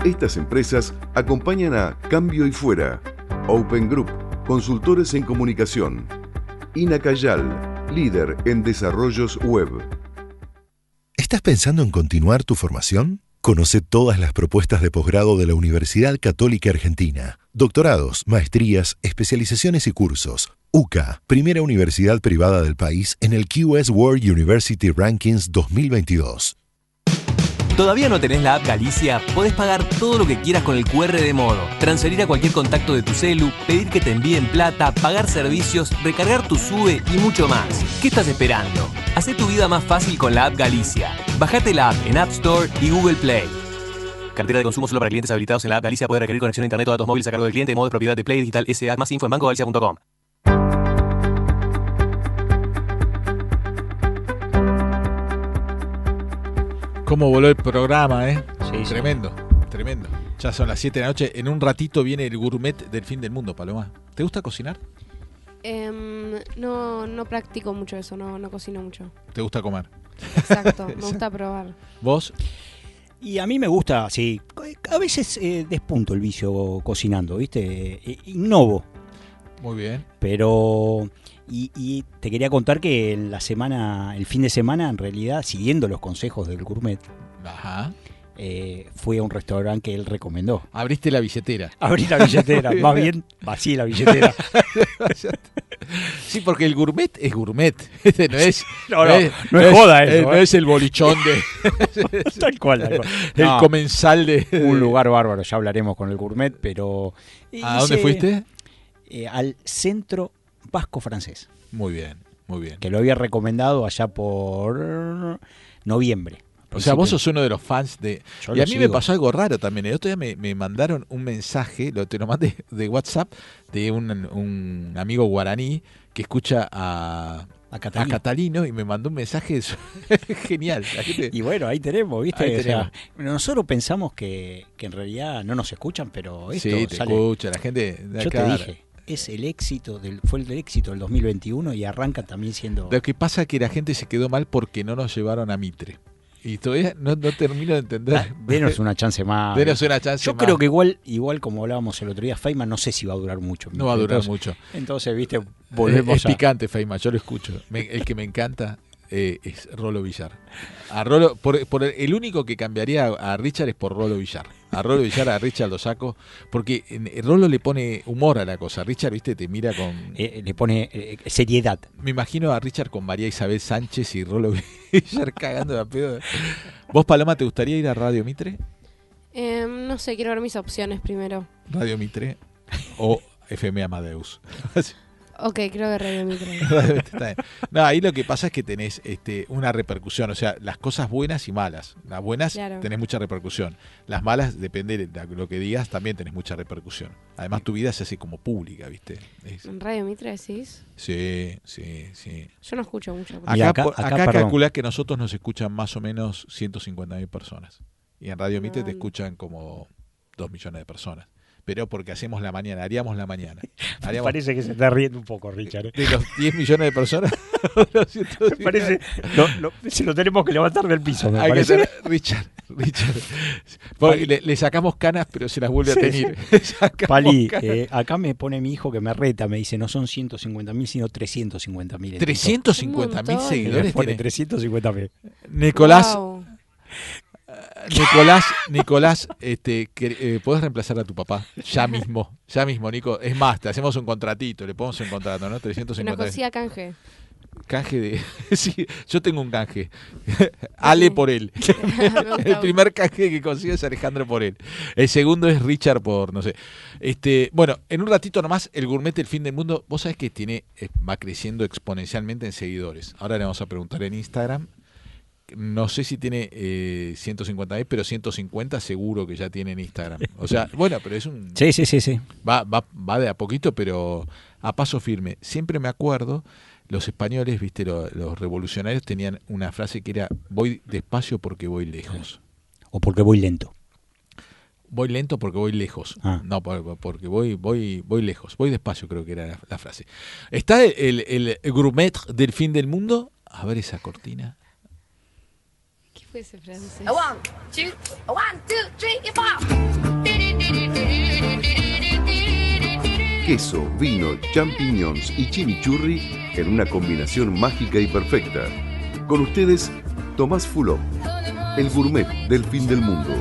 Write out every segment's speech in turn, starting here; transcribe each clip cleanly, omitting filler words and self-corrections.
Estas empresas acompañan a Cambio y Fuera, Open Group, consultores en comunicación, Inacayal, líder en desarrollos web. ¿Estás pensando en continuar tu formación? Conoce todas las propuestas de posgrado de la Universidad Católica Argentina. Doctorados, maestrías, especializaciones y cursos. UCA, primera universidad privada del país en el QS World University Rankings 2022. ¿Todavía no tenés la app Galicia? Podés pagar todo lo que quieras con el QR de Modo, transferir a cualquier contacto de tu celu, pedir que te envíen plata, pagar servicios, recargar tu SUBE y mucho más. ¿Qué estás esperando? Hacé tu vida más fácil con la app Galicia. Bajate la app en App Store y Google Play. Cartera de consumo solo para clientes habilitados en la app Galicia. Puede requerir conexión a internet o datos móviles a cargo del cliente. Modo de propiedad de Play Digital S.A. Más info en bancogalicia.com. ¿Cómo voló el programa, eh? Sí, tremendo, tremendo. Ya son las 7 de la noche. En un ratito viene el gourmet del fin del mundo, Paloma. ¿Te gusta cocinar? No practico mucho eso, no cocino mucho. ¿Te gusta comer? Exacto, me gusta probar. ¿Vos? Y a mí me gusta, sí. A veces despunto el vicio cocinando, ¿viste? Innovo. Muy bien. Pero... Y te quería contar que en la semana, el fin de semana, en realidad, siguiendo los consejos del gourmet, Ajá. Fui a un restaurante que él recomendó. Abriste la billetera. Abrí la billetera, más bien vacié la billetera. Sí, porque el gourmet es gourmet. No es, no es joda eso. No es el bolichón de... Tal cual. El comensal de... Un lugar bárbaro, ya hablaremos con el gourmet, pero... ¿A dónde fuiste? Al Centro Vasco Francés. Muy bien, muy bien. Que lo había recomendado allá por noviembre. O sea, vos sos uno de los fans de... Yo y a mí sigo. me pasó algo raro también. El otro día me mandaron un mensaje, te lo mandé de WhatsApp, de un amigo guaraní que escucha a Catalino y me mandó un mensaje genial. Y bueno, ahí tenemos, ¿viste? Ahí tenemos. O sea, nosotros pensamos que en realidad no nos escuchan, pero esto sí, te sale. escucha, la gente... Yo te dije, es el éxito fue el éxito del 2021 y arranca también siendo... Lo que pasa es que la gente se quedó mal porque no nos llevaron a Mitre. Y todavía no termino de entender. Denos una chance más. Denos una chance Yo más. creo que igual como hablábamos el otro día, Feynman no sé si va a durar mucho. No va a durar mucho. Entonces, viste, volvemos es picante, Feynman, yo lo escucho. El que me encanta es Rolo Villar. A Rolo, el único que cambiaría a Richard es por Rolo Villar. A Rolo Villar, a Richard lo saco, porque Rolo le pone humor a la cosa. Richard, viste, te mira con... le pone seriedad. Me imagino a Richard con María Isabel Sánchez y Rolo Villar cagando la pedo. ¿Vos, Paloma, te gustaría ir a Radio Mitre? No sé, quiero ver mis opciones primero. Radio Mitre o FM Amadeus. Ok, creo que Radio Mitre. No, ahí lo que pasa es que tenés una repercusión, o sea, las cosas buenas y malas. Las buenas tenés mucha repercusión. Las malas, depende de lo que digas, también tenés mucha repercusión. Además, tu vida se hace como pública, ¿viste? ¿En Radio Mitre decís? Sí. Yo no escucho mucho. Acá calculás que nosotros nos escuchan más o menos 150.000 personas. Y en Radio Mitre te escuchan como 2 millones de personas. Pero porque haríamos la mañana. Parece que se está riendo un poco, Richard. De los 10 millones de personas. Me parece, se lo tenemos que levantar del piso. Me Hay parece. que ser Richard. Le sacamos canas, pero se las vuelve a tener. Pali, acá me pone mi hijo que me reta, me dice, no son 150.000, sino 350.000. 350.000 seguidores. Me pone 350.000. Nicolás. Wow. Nicolás, ¿podés reemplazar a tu papá? Ya mismo, Nico. Es más, te hacemos un contratito, le ponemos un contrato, ¿no? 350. Nos consiga canje. Canje de... Sí, yo tengo un canje. Ale por él. El primer canje que consigo es Alejandro por él. El segundo es Richard por, no sé. Bueno, en un ratito nomás, el gourmet del fin del mundo, vos sabés que va creciendo exponencialmente en seguidores. Ahora le vamos a preguntar en Instagram. No sé si tiene 150.000, pero 150 seguro que ya tiene en Instagram. O sea, bueno, pero es un... Sí. Va de a poquito, pero a paso firme. Siempre me acuerdo, los españoles, viste, los revolucionarios tenían una frase que era: voy despacio porque voy lejos. O porque voy lento. Voy lento porque voy lejos. No, porque voy lejos. Voy despacio, creo que era la frase. Está el gourmet del fin del mundo. A ver esa cortina. fue ese francés? 1, 2, 3 y 4. Queso, vino, champiñones y chimichurri en una combinación mágica y perfecta. Con ustedes, Tomás Fulop, el gourmet del fin del mundo.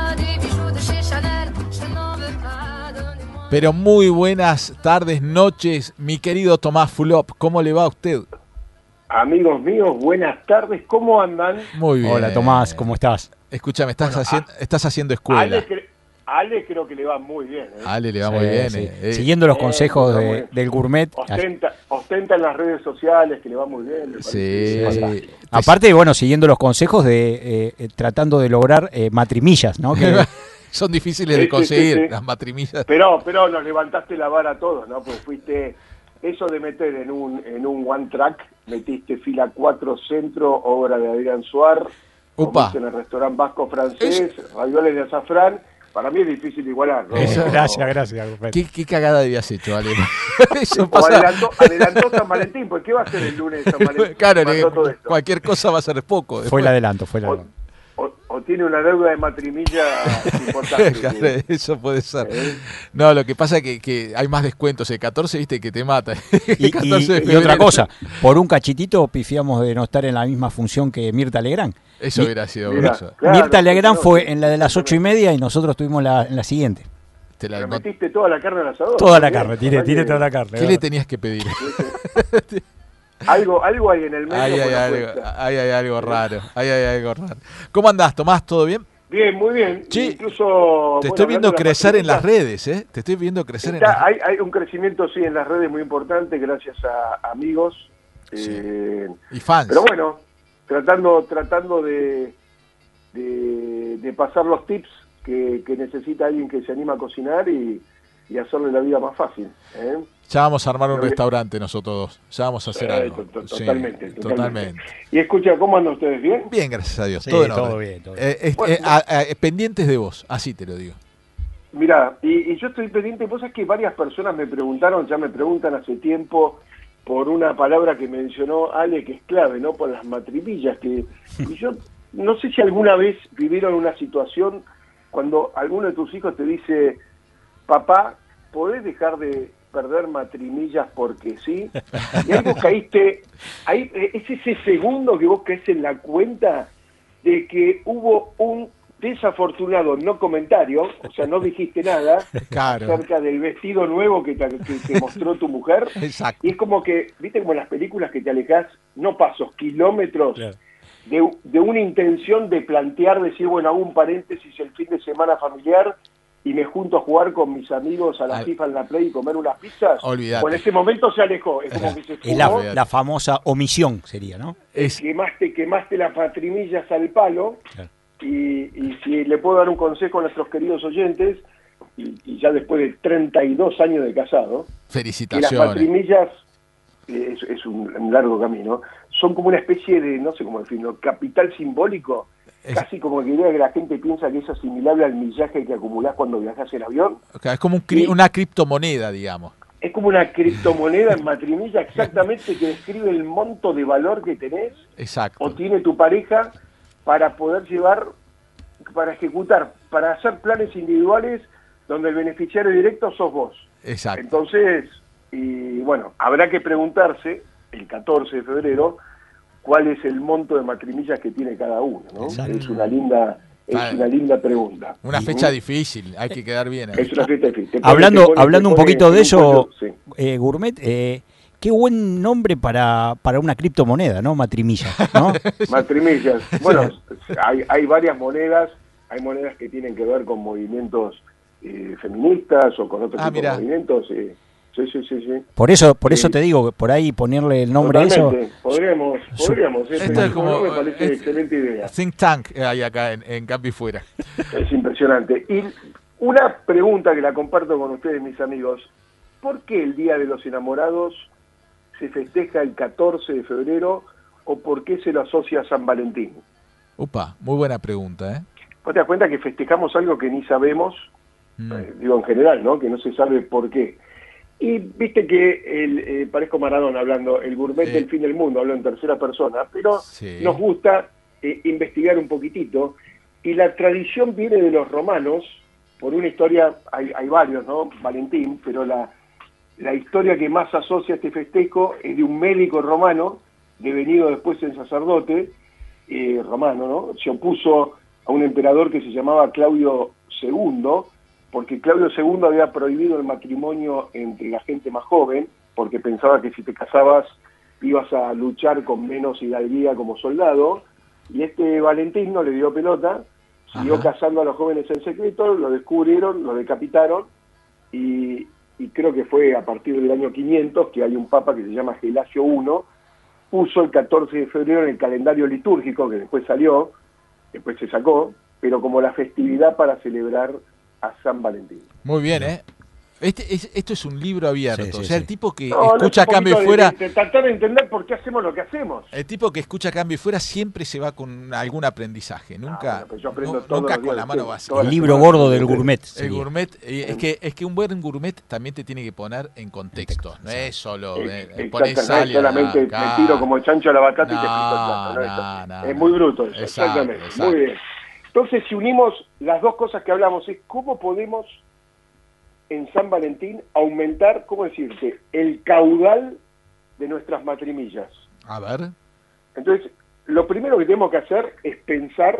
Pero muy buenas tardes, noches, mi querido Tomás Fulop. ¿Cómo le va a usted? Amigos míos, buenas tardes, ¿cómo andan? Muy bien. Hola Tomás, ¿cómo estás? Escúchame, estás haciendo escuela. Ale creo que le va muy bien. Ale le va muy bien. Sí. Siguiendo los consejos del gourmet. Ostenta en las redes sociales que le va muy bien. Sí. Aparte, bueno, siguiendo los consejos de tratando de lograr matrimillas, ¿no? Que son difíciles de conseguir, las matrimillas. Pero nos levantaste la vara a todos, ¿no? Pues fuiste, eso de meter en un one track, metiste fila 4 centro, obra de Adrián Suar, comiste en el restaurante vasco francés, ravioles de azafrán. Para mí es difícil igualar, ¿no? Gracias. ¿Qué cagada habías hecho, Ale? Eso pasa. Adelantó San Valentín, pues ¿qué va a hacer el lunes de San Valentín? Claro, cualquier cosa va a ser poco. Después. Fue el adelanto. O tiene una deuda de matrimilla importante. Claro, eso puede ser. No, lo que pasa es que hay más descuentos. El 14, viste, que te mata. Y otra cosa, por un cachitito pifiamos de no estar en la misma función que Mirta Legrand. Eso hubiera sido grueso. Claro, Mirta Legrand fue en la de las 8:30 y nosotros estuvimos en la siguiente. ¿Le metiste toda la carne al asador? Toda la carne, tiré toda la carne. ¿Qué le tenías que pedir? Algo hay en el medio. Hay algo raro. ¿Cómo andás, Tomás? ¿Todo bien? Bien, muy bien. Sí. Incluso te estoy viendo crecer en las redes, ¿eh? Te estoy viendo crecer en las redes. Hay un crecimiento, sí, en las redes muy importante, gracias a amigos. Sí. Y fans. Pero bueno, tratando de pasar los tips que necesita alguien que se anima a cocinar y hacerle la vida más fácil. Ya vamos a armar un restaurante nosotros dos. Ya vamos a hacer algo. Totalmente. Y escucha, ¿cómo andan ustedes? ¿Bien? Bien, gracias a Dios. Sí, todo bien. Pendientes de vos, así te lo digo. Mirá, y yo estoy pendiente, vos sabés que varias personas me preguntan hace tiempo por una palabra que mencionó Ale, que es clave, ¿no? Por las matrimillas. Y yo no sé si alguna vez vivieron una situación cuando alguno de tus hijos te dice, papá, ¿podés dejar de perder matrimillas porque sí? Y ahí vos caíste, es ese segundo que vos caes en la cuenta de que hubo un desafortunado no comentario, o sea, no dijiste nada acerca del vestido nuevo que te mostró tu mujer. Exacto. Y es como que, viste, como en las películas que te alejás, no pasos, kilómetros, claro, de una intención de plantear, decir, bueno, hago un paréntesis el fin de semana familiar y me junto a jugar con mis amigos a la FIFA en la Play y comer unas pizzas. Olvídate. Pues en ese momento se alejó. Es como que se fumó. Es la famosa omisión sería, ¿no? Quemaste las matrimillas al palo. Claro. Y si le puedo dar un consejo a nuestros queridos oyentes, y ya después de 32 años de casado, felicitaciones. Que las matrimillas es un largo camino, son como una especie de, no sé cómo definirlo, capital simbólico. Casi como que idea que la gente piensa que es asimilable al millaje que acumulás cuando viajas en avión. Es como una criptomoneda, digamos. Es como una criptomoneda en matrimilla, exactamente, que describe el monto de valor que tenés. Exacto. O tiene tu pareja para poder para ejecutar, para hacer planes individuales donde el beneficiario directo sos vos. Exacto. Entonces, y bueno, habrá que preguntarse el 14 de febrero cuál es el monto de matrimillas que tiene cada uno, ¿no? Es una linda pregunta. Una fecha difícil, hay que quedar bien ahí. Es una fecha difícil. Hablando un poquito de eso, Gourmet, qué buen nombre para una criptomoneda, ¿no? Matrimillas, ¿no? Matrimillas. Bueno, hay varias monedas, hay monedas que tienen que ver con movimientos feministas o con otro tipo de movimientos. Sí. Por eso te digo, por ahí ponerle el nombre a eso. Podríamos. Esto es como, me parece excelente idea. Think Tank hay acá en Cambio y Fuera. Es impresionante. Y una pregunta que la comparto con ustedes, mis amigos. ¿Por qué el Día de los Enamorados se festeja el 14 de febrero o por qué se lo asocia a San Valentín? Upa, muy buena pregunta, ¿eh? ¿Vos te das cuenta que festejamos algo que ni sabemos? Digo en general, ¿no? Que no se sabe por qué. Y viste que parezco Maradona hablando, el gourmet del fin del mundo, hablo en tercera persona, pero nos gusta investigar un poquitito, y la tradición viene de los romanos, por una historia, hay varios, ¿no? Valentín, pero la historia que más asocia a este festejo es de un médico romano, devenido después en sacerdote, romano, ¿no? Se opuso a un emperador que se llamaba Claudio II, porque Claudio II había prohibido el matrimonio entre la gente más joven, porque pensaba que si te casabas ibas a luchar con menos hidalguía como soldado, y este Valentín no le dio pelota, siguió cazando a los jóvenes en secreto, lo descubrieron, lo decapitaron, y creo que fue a partir del año 500 que hay un papa que se llama Gelasio I, puso el 14 de febrero en el calendario litúrgico, que después salió, después se sacó, pero como la festividad para celebrar a San Valentín. Muy bien, ¿eh? Esto es un libro abierto, Sí, sí, o sea, sí. el tipo que escucha Cambio y Fuera... De tratar de entender por qué hacemos lo que hacemos. El tipo que escucha Cambio y Fuera siempre se va con algún aprendizaje, nunca, yo aprendo todos nunca los con días, la mano sí, vacía. El libro gordo del gourmet. El sería. gourmet, es que un buen gourmet también te tiene que poner en contexto, no es solo poner sal y solamente acá. me tiro como chancho a la batata y te frito el plato. ¿No? Es muy bruto eso, exactamente. Muy bien. Entonces, si unimos las dos cosas que hablamos, es cómo podemos en San Valentín aumentar, ¿cómo decirte?, el caudal de nuestras matrimillas. A ver. Entonces, lo primero que tenemos que hacer es pensar,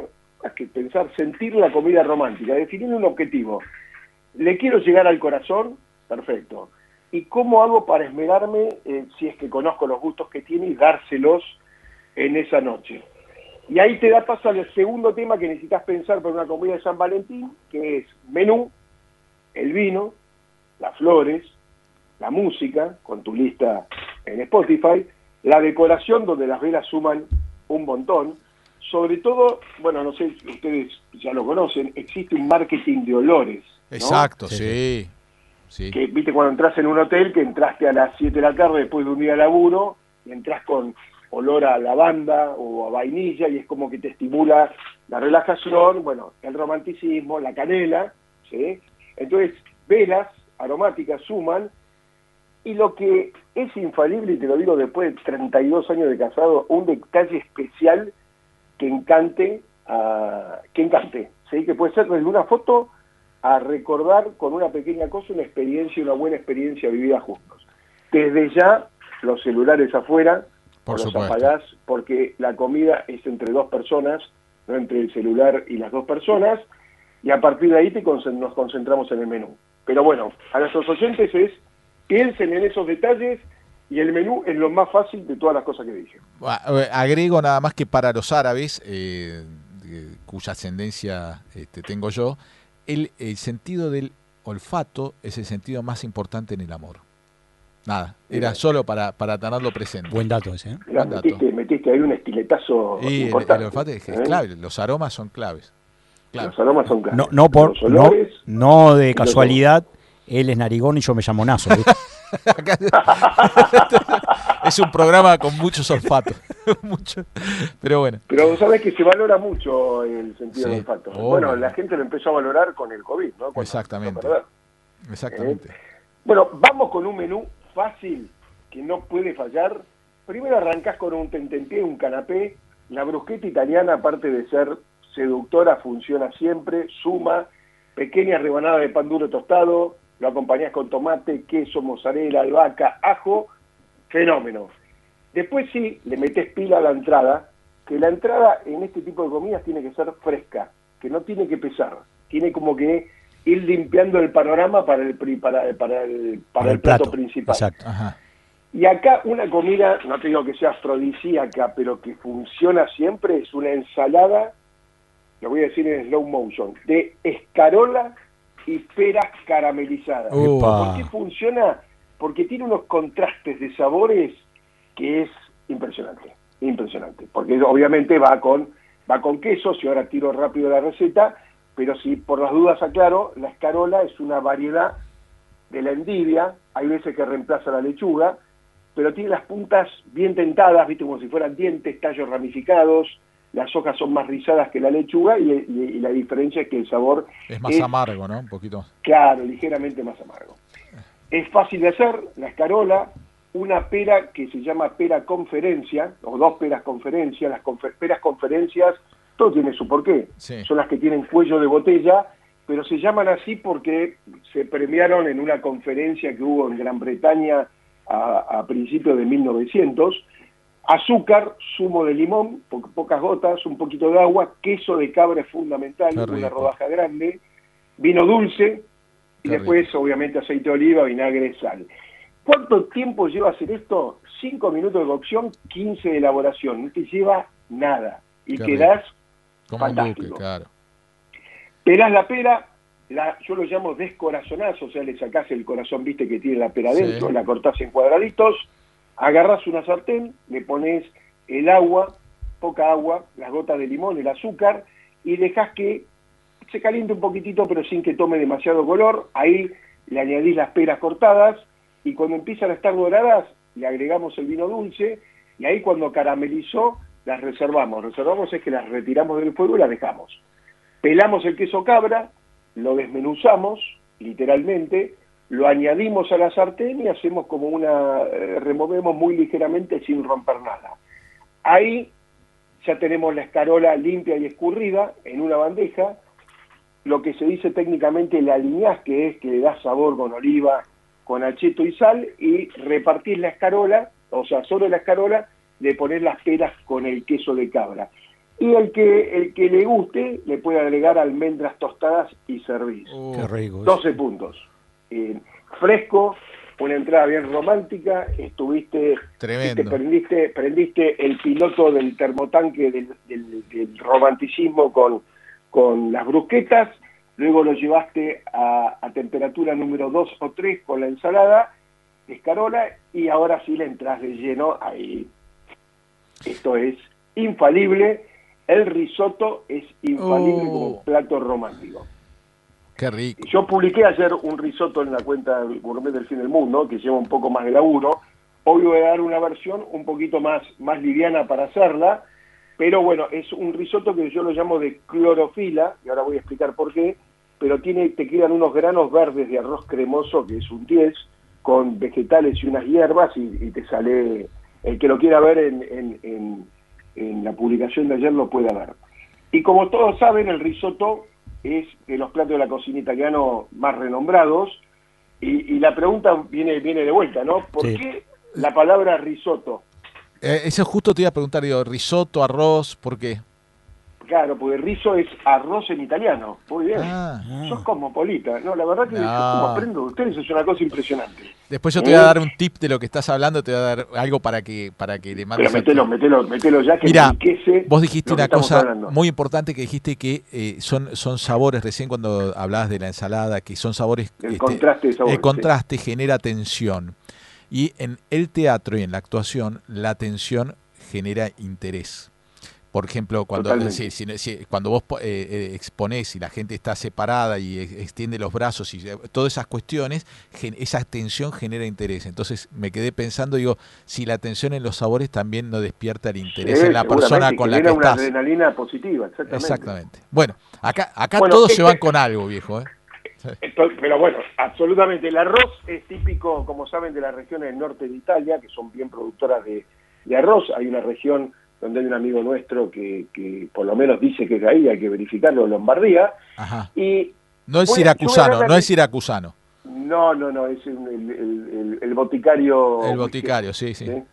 sentir la comida romántica, definir un objetivo. ¿Le quiero llegar al corazón? Perfecto. ¿Y cómo hago para esmerarme, si es que conozco los gustos que tiene, y dárselos en esa noche? Y ahí te da paso al segundo tema que necesitas pensar para una comida de San Valentín, que es menú, el vino, las flores, la música, con tu lista en Spotify, la decoración, donde las velas suman un montón. Sobre todo, bueno, no sé si ustedes ya lo conocen, existe un marketing de olores, ¿no? Exacto, sí. Que viste cuando entras en un hotel, que entraste a las 7 de la tarde después de un día de laburo, y entras con olor a lavanda o a vainilla, y es como que te estimula la relajación, bueno, el romanticismo, la canela, ¿sí? Entonces, velas aromáticas suman, y lo que es infalible, y te lo digo después de 32 años de casado, un detalle especial que encante, ¿sí? Que puede ser desde una foto a recordar con una pequeña cosa una experiencia, una buena experiencia vivida juntos. Desde ya, los celulares afuera, Por los supuesto. apagás, porque la comida es entre dos personas, no entre el celular y las dos personas, y a partir de ahí nos concentramos en el menú. Pero bueno, a nuestros oyentes piensen en esos detalles, y el menú es lo más fácil de todas las cosas que dije. Agrego nada más que para los árabes, cuya ascendencia tengo yo, el sentido del olfato es el sentido más importante en el amor. Nada, era solo para tenerlo presente. Buen dato ese, ¿eh? Mirá, metiste ahí un estiletazo Y importante. el olfato es clave, los aromas son claves. Claro. Los aromas son claves. No, Los olores, no de casualidad, él es narigón y yo me llamo Nazo, ¿viste? Es un programa con muchos olfatos. Pero bueno. Pero vos sabés que se valora mucho el sentido del olfato. Obvio. Bueno, la gente lo empezó a valorar con el COVID, ¿no? Cuando Exactamente. Exactamente. Bueno, vamos con un menú fácil que no puede fallar. Primero arrancás con un tentempié, un canapé. La bruschetta italiana, aparte de ser seductora, funciona siempre, suma. Pequeñas rebanadas de pan duro tostado, lo acompañás con tomate, queso, mozzarella, albahaca, ajo, fenómeno. Después sí, le metés pila a la entrada, que la entrada en este tipo de comidas tiene que ser fresca, que no tiene que pesar, tiene como que ir limpiando el panorama para el plato principal. Exacto. Ajá. Y acá una comida, no te digo que sea afrodisíaca, pero que funciona siempre, es una ensalada, lo voy a decir en slow motion, de escarola y peras caramelizadas. ¿Por qué funciona? Porque tiene unos contrastes de sabores que es impresionante, porque obviamente va con queso, si ahora tiro rápido la receta, pero si por las dudas aclaro, la escarola es una variedad de la endivia, hay veces que reemplaza la lechuga, pero tiene las puntas bien tentadas, viste, como si fueran dientes, tallos ramificados, las hojas son más rizadas que la lechuga, y la diferencia es que el sabor es más amargo, ¿no? Un poquito. Claro, ligeramente más amargo. Es fácil de hacer, la escarola, una pera que se llama pera conferencia, o dos peras conferencia. Las peras conferencias, todo tiene su porqué. Sí. Son las que tienen cuello de botella, pero se llaman así porque se premiaron en una conferencia que hubo en Gran Bretaña a principios de 1900. Azúcar, zumo de limón, pocas gotas, un poquito de agua, queso de cabra es fundamental, una rodaja grande, vino dulce, y después obviamente aceite de oliva, vinagre, sal. ¿Cuánto tiempo lleva hacer esto? 5 minutos de cocción, 15 de elaboración, no te lleva nada, y quedás fantástico. Duque, claro. Pelás la pera, yo lo llamo descorazonás, o sea, le sacás el corazón, viste, que tiene la pera adentro, la cortás en cuadraditos, agarrás una sartén, le pones el agua, poca agua, las gotas de limón, el azúcar, y dejás que se caliente un poquitito, pero sin que tome demasiado color. Ahí le añadís las peras cortadas, y cuando empiezan a estar doradas, le agregamos el vino dulce, y ahí cuando caramelizó, las reservamos. Reservamos es que las retiramos del fuego y las dejamos. Pelamos el queso cabra, lo desmenuzamos, literalmente, lo añadimos a la sartén y hacemos como removemos muy ligeramente sin romper nada. Ahí ya tenemos la escarola limpia y escurrida en una bandeja, lo que se dice técnicamente la aliñás, que es que le da sabor con oliva, con acheto y sal, y repartís la escarola, o sea, sobre la escarola le ponés las peras con el queso de cabra. Y el que le guste, le puede agregar almendras tostadas y servir. Qué rico. 12 puntos. Fresco, una entrada bien romántica, estuviste... Tremendo. Prendiste el piloto del termotanque del romanticismo con las brusquetas, luego lo llevaste a temperatura número 2 o 3 con la ensalada, escarola, y ahora sí le entras de lleno ahí. Esto es infalible. El risotto es infalible como plato romántico. Qué rico. Yo publiqué ayer un risotto en la cuenta del Gourmet del Fin del Mundo, que lleva un poco más de laburo. Hoy voy a dar una versión un poquito más liviana para hacerla, pero bueno, es un risotto que yo lo llamo de clorofila, y ahora voy a explicar por qué, pero te quedan unos granos verdes de arroz cremoso, que es un 10, con vegetales y unas hierbas, y te sale, el que lo quiera ver en la publicación de ayer lo pueda ver. Y como todos saben, el risotto es de los platos de la cocina italiano más renombrados, y la pregunta viene de vuelta, ¿no? ¿Por qué la palabra risotto? Eso justo te iba a preguntar, risotto, arroz, ¿por qué? Claro, porque riso es arroz en italiano. Muy bien. Sos cosmopolita. No, la verdad que yo como aprendo de ustedes es una cosa impresionante. Después yo te voy a dar un tip de lo que estás hablando, te voy a dar algo para que le mandes. Pero mételo ya, que mirá, enriquece. Vos dijiste una cosa hablando. muy importante, que dijiste que son sabores, recién cuando hablabas de la ensalada, que son sabores... El contraste de sabores. El contraste genera tensión. Y en el teatro y en la actuación, la tensión genera interés. Por ejemplo, cuando vos exponés y la gente está separada y extiende los brazos y todas esas cuestiones, esa tensión genera interés. Entonces me quedé pensando, digo, si la tensión en los sabores también no despierta el interés en la persona con la que genera estás. Una adrenalina positiva, Exactamente. Bueno, acá todos se van con algo, viejo. Pero bueno, absolutamente. El arroz es típico, como saben, de las regiones del norte de Italia, que son bien productoras de arroz. Hay una región donde hay un amigo nuestro que por lo menos dice que es de ahí, hay que verificarlo, Lombardía. Ajá. Y no es siracusano, no es siracusano. No, es el boticario. El boticario, sí.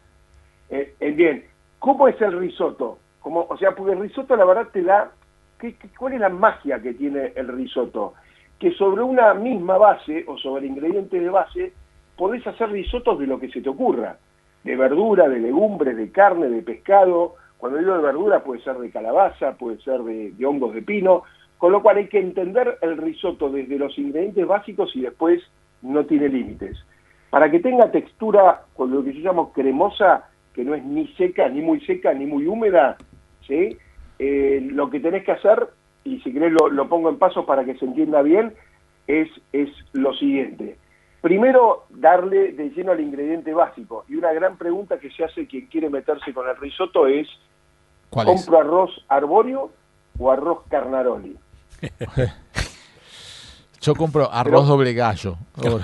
Bien, ¿cómo es el risotto? Porque el risotto la verdad te da... ¿Cuál es la magia que tiene el risotto? Que sobre una misma base, o sobre ingredientes de base, podés hacer risotos de lo que se te ocurra. De verdura, de legumbres, de carne, de pescado. Cuando digo de verdura puede ser de calabaza, puede ser de hongos de pino, con lo cual hay que entender el risotto desde los ingredientes básicos y después no tiene límites. Para que tenga textura, con lo que yo llamo cremosa, que no es ni seca, ni muy húmeda, ¿sí? Lo que tenés que hacer, y si querés lo pongo en pasos para que se entienda bien, es lo siguiente. Primero, darle de lleno al ingrediente básico. Y una gran pregunta que se hace quien quiere meterse con el risotto es, ¿compro arroz arbóreo o arroz carnaroli? Yo compro arroz doble gallo. bueno.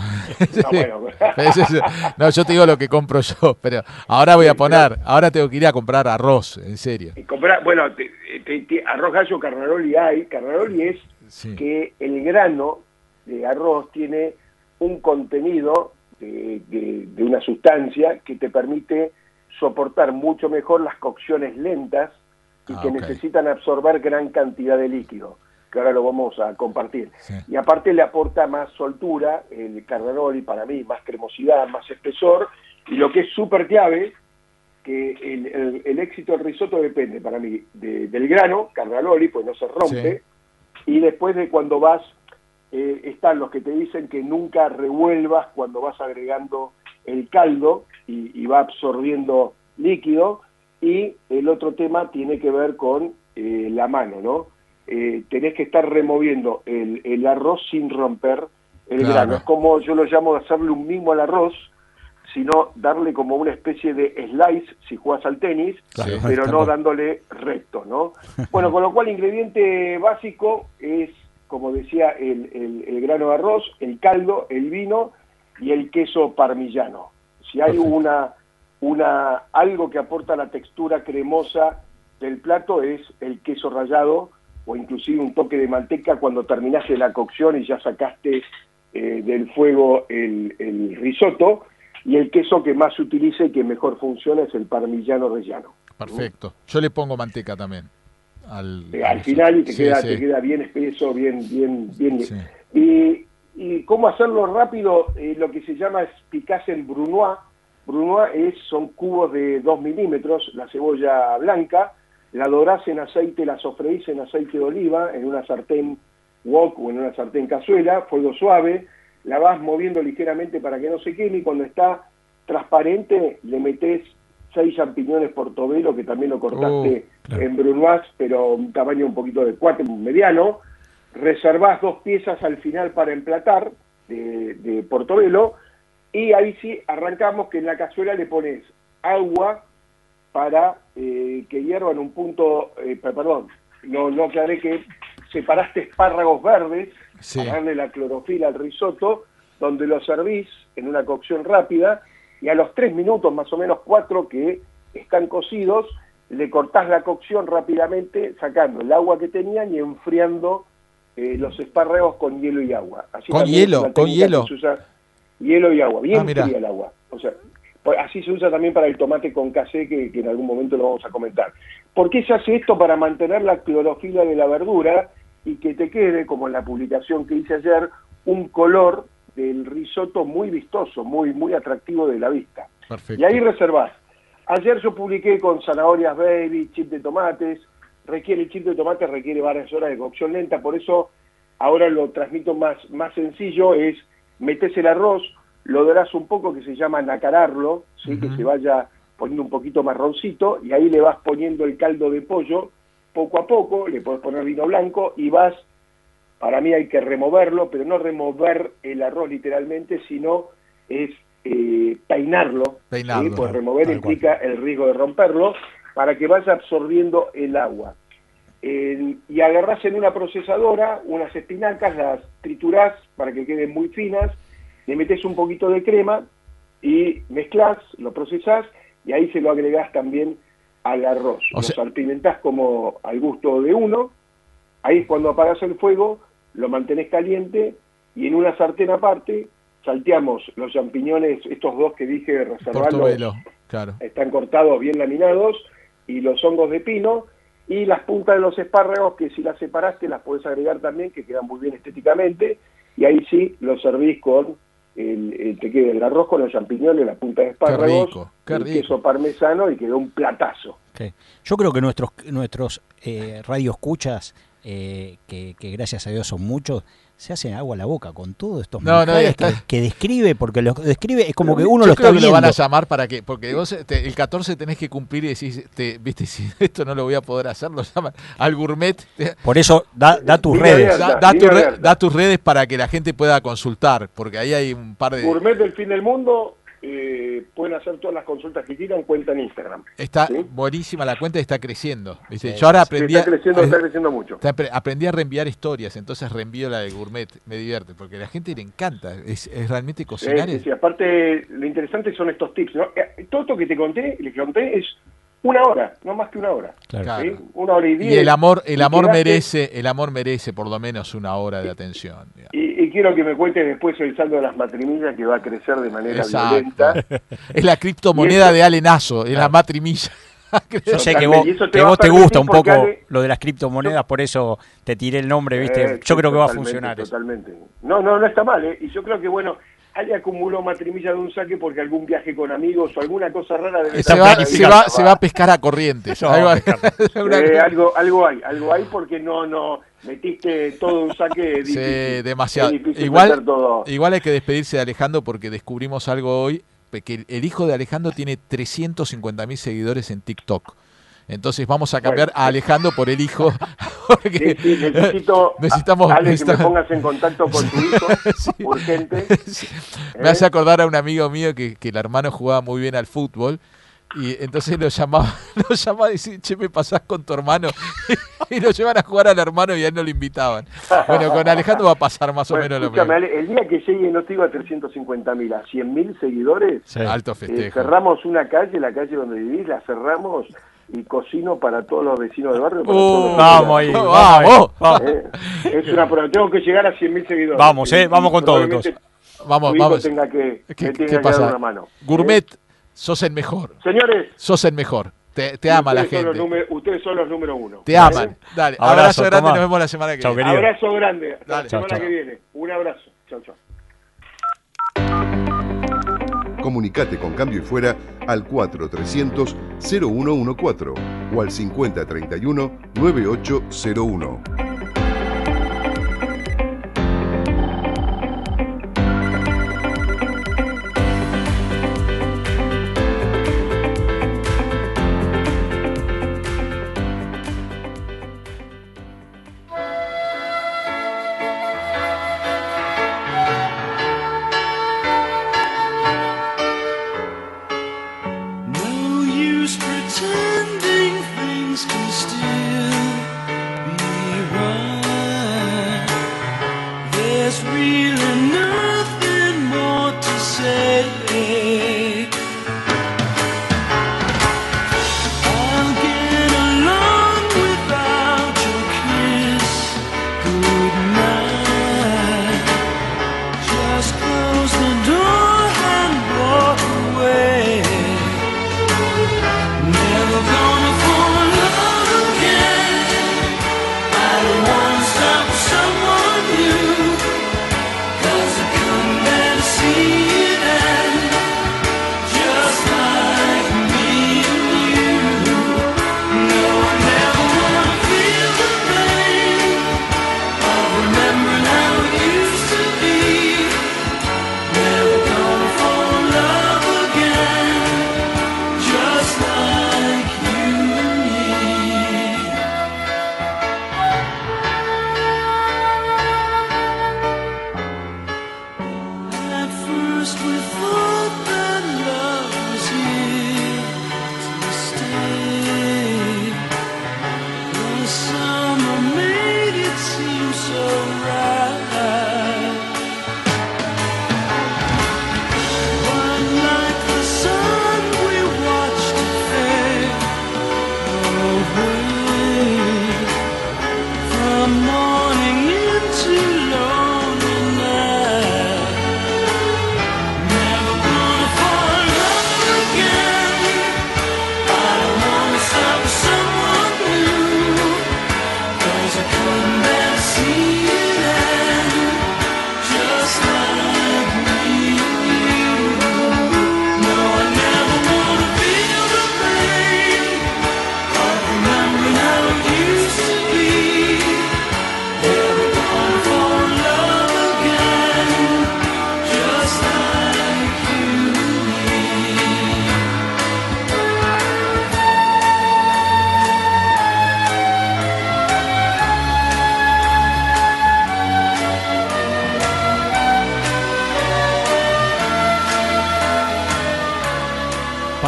No, yo te digo lo que compro yo, pero ahora ahora tengo que ir a comprar arroz, en serio. Bueno, arroz gallo Carnaroli hay. Carnaroli es que el grano de arroz tiene un contenido de una sustancia que te permite soportar mucho mejor las cocciones lentas y que necesitan absorber gran cantidad de líquido, que ahora lo vamos a compartir. Sí. Y aparte le aporta más soltura, el Carnaroli para mí, más cremosidad, más espesor, y lo que es súper clave, que el éxito del risotto depende para mí del grano, Carnaroli, pues no se rompe, y después de cuando vas, están los que te dicen que nunca revuelvas cuando vas agregando el caldo y va absorbiendo líquido, y el otro tema tiene que ver con la mano, ¿no? Tenés que estar removiendo el arroz sin romper el grano. Es como yo lo llamo de hacerle un mimo al arroz, sino darle como una especie de slice si jugás al tenis, pero no dándole recto, ¿no? Bueno, con lo cual ingrediente básico es, como decía, el grano de arroz, el caldo, el vino y el queso parmigiano. Si hay algo que aporta la textura cremosa del plato es el queso rallado, o inclusive un toque de manteca cuando terminaste la cocción y ya sacaste del fuego el risotto, y el queso que más se utiliza y que mejor funciona es el parmigiano reggiano. Perfecto. Yo le pongo manteca también al final y te queda bien espeso, bien. Sí. Y cómo hacerlo rápido, lo que se llama es picasse en brunoise. Brunoise son cubos de 2 milímetros, la cebolla blanca, la dorás en aceite, la sofreís en aceite de oliva, en una sartén wok o en una sartén cazuela, fuego suave, la vas moviendo ligeramente para que no se queme, y cuando está transparente le metés 6 champiñones portobello, que también lo cortaste en brunoise, pero un tamaño un poquito de 4, mediano. Reservás 2 piezas al final para emplatar de portobello, y ahí sí arrancamos, que en la cazuela le pones agua para que hierva en un punto, no aclaré que separaste espárragos verdes para darle la clorofila al risotto, donde lo servís en una cocción rápida, y a los 3 minutos, más o menos 4, que están cocidos, le cortás la cocción rápidamente, sacando el agua que tenían y enfriando los espárragos con hielo y agua. Así ¿Con hielo? Hielo y agua, bien fría el agua. O sea, así se usa también para el tomate con casé, que en algún momento lo vamos a comentar. ¿Por qué se hace esto? Para mantener la clorofila de la verdura y que te quede, como en la publicación que hice ayer, un color del risotto muy vistoso, muy atractivo de la vista. Perfecto. Y ahí reservás. Ayer yo publiqué con zanahorias baby, chip de tomates. El chip de tomate requiere varias horas de cocción lenta, por eso ahora lo transmito más sencillo, es metés el arroz, lo dorás un poco, que se llama nacararlo, ¿sí? Que se vaya poniendo un poquito marroncito, y ahí le vas poniendo el caldo de pollo poco a poco, le podés poner vino blanco, y para mí hay que removerlo, pero no remover el arroz literalmente, sino es peinarlo, pues remover implica el riesgo de romperlo, para que vaya absorbiendo el agua. Y agarrás en una procesadora unas espinacas, las triturás para que queden muy finas, le metés un poquito de crema y mezclás, lo procesás, y ahí se lo agregás también al arroz. Lo salpimentás como al gusto de uno, ahí es cuando apagás el fuego, lo mantenés caliente, y en una sartén aparte salteamos los champiñones, estos 2 que dije, reservarlos, están cortados bien laminados, y los hongos de pino, y las puntas de los espárragos, que si las separaste las podés agregar también, que quedan muy bien estéticamente, y ahí sí lo servís con te queda el arroz con los champiñones, la punta de espárragos, el queso parmesano, y quedó un platazo. Yo creo que nuestros radioescuchas, que gracias a Dios son muchos, se hacen agua a la boca con todos estos mensajes que describe, porque lo describe, es como que uno lo está viendo. Lo van a llamar porque vos el 14 tenés que cumplir, y decís, viste, si esto no lo voy a poder hacer, lo llaman al gourmet. Por eso da tus redes. Da tus redes para que la gente pueda consultar, porque ahí hay un par de... Gourmet del fin del mundo, pueden hacer todas las consultas que quieran, cuenta en Instagram. Está buenísima la cuenta y está creciendo. ¿Viste? Yo ahora aprendí... Está creciendo mucho. Aprendí a reenviar historias, entonces reenvío la de Gourmet, me divierte, porque a la gente le encanta, es realmente cocinar. Sí, aparte, lo interesante son estos tips, ¿no? Todo esto que les conté es una hora, no más que una hora. Claro. ¿Sí? 1 hora y 10. Y el amor merece por lo menos una hora de atención. Y quiero que me cuentes después el saldo de las matrimillas, que va a crecer de manera violenta. Es la criptomoneda de Ale Nazo, es la matrimilla. Yo sé que vos te gusta un poco lo de las criptomonedas, por eso te tiré el nombre, ¿viste? Yo creo que va a funcionar. Totalmente. No está mal, ¿eh? Y yo creo que, bueno, Ale acumuló matrimilla de un saque porque algún viaje con amigos o alguna cosa rara debe se va a pescar a Corrientes. Algo hay porque no metiste todo un saque. Sí, demasiado. Igual hay que despedirse de Alejandro porque descubrimos algo hoy, que el hijo de Alejandro tiene 350.000 seguidores en TikTok. Entonces vamos a cambiar a Alejandro por el hijo. Porque necesitamos que me pongas en contacto con tu hijo, urgente. Sí. Me hace acordar a un amigo mío que el hermano jugaba muy bien al fútbol. Y entonces lo llamaba y decía, che, me pasás con tu hermano. Y lo llevan a jugar al hermano y a él no lo invitaban. Bueno, con Alejandro va a pasar más o menos lo mismo. El día que llegue, no te digo a 350.000, a 100.000 seguidores, alto festejo. Cerramos una calle, la calle donde vivís, la cerramos y cocino para todos los vecinos del barrio. Vamos ahí, vamos. Es una prueba, tengo que llegar a 100.000 seguidores. Vamos con todo entonces. Vamos. Tenga que dar una mano. Gourmet. Sos el mejor. Señores. Sos el mejor. Te ama la gente. Ustedes son los número uno. Te aman. Dale. Abrazo grande. Nos vemos la semana que viene. Abrazo grande. Dale. La semana que viene. Un abrazo. Chau. Comunicate con Cambio y Fuera al 4300-0114 o al 5031-9801.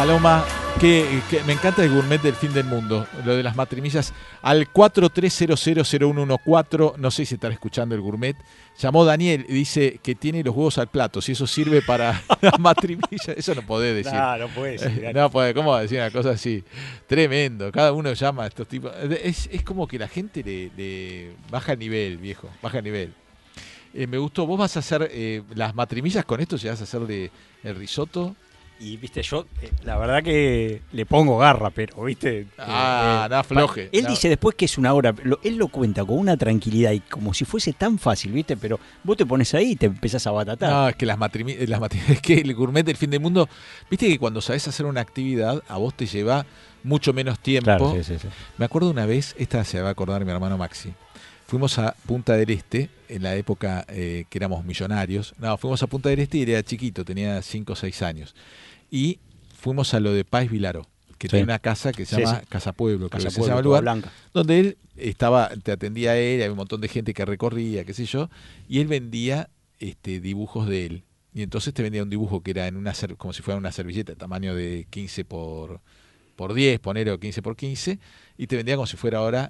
Paloma, que me encanta el gourmet del fin del mundo, lo de las matrimillas. Al 43000114, no sé si estará escuchando el gourmet, llamó Daniel y dice que tiene los huevos al plato, si eso sirve para las matrimillas. Eso no podés decir. No puede decir. No puede, ¿cómo decir una cosa así? Tremendo, cada uno llama a estos tipos. Es como que la gente le baja el nivel, viejo, baja el nivel. Me gustó, vos vas a hacer las matrimillas con esto, llegás a hacerle el risotto. Y viste, yo la verdad que le pongo garra, pero viste. Floje. Él dice después que es una hora, él lo cuenta con una tranquilidad y como si fuese tan fácil, viste, pero vos te pones ahí y te empezás a batatar. No, es que es que el gourmet del fin del mundo, viste que cuando sabés hacer una actividad, a vos te lleva mucho menos tiempo. Claro, sí. Me acuerdo una vez, esta se va a acordar mi hermano Maxi. Fuimos a Punta del Este, en la época que éramos millonarios. No, fuimos a Punta del Este y era chiquito, tenía 5 o 6 años. Y fuimos a lo de Páez Vilaró, que tiene una casa que se llama Casa Pueblo, que se llama el lugar, Blanca. donde él estaba, te atendía a él, había un montón de gente que recorría, qué sé yo, y él vendía dibujos de él. Y entonces te vendía un dibujo que era en como si fuera una servilleta, tamaño de 15 por 10, ponele, o 15 por 15, y te vendía como si fuera ahora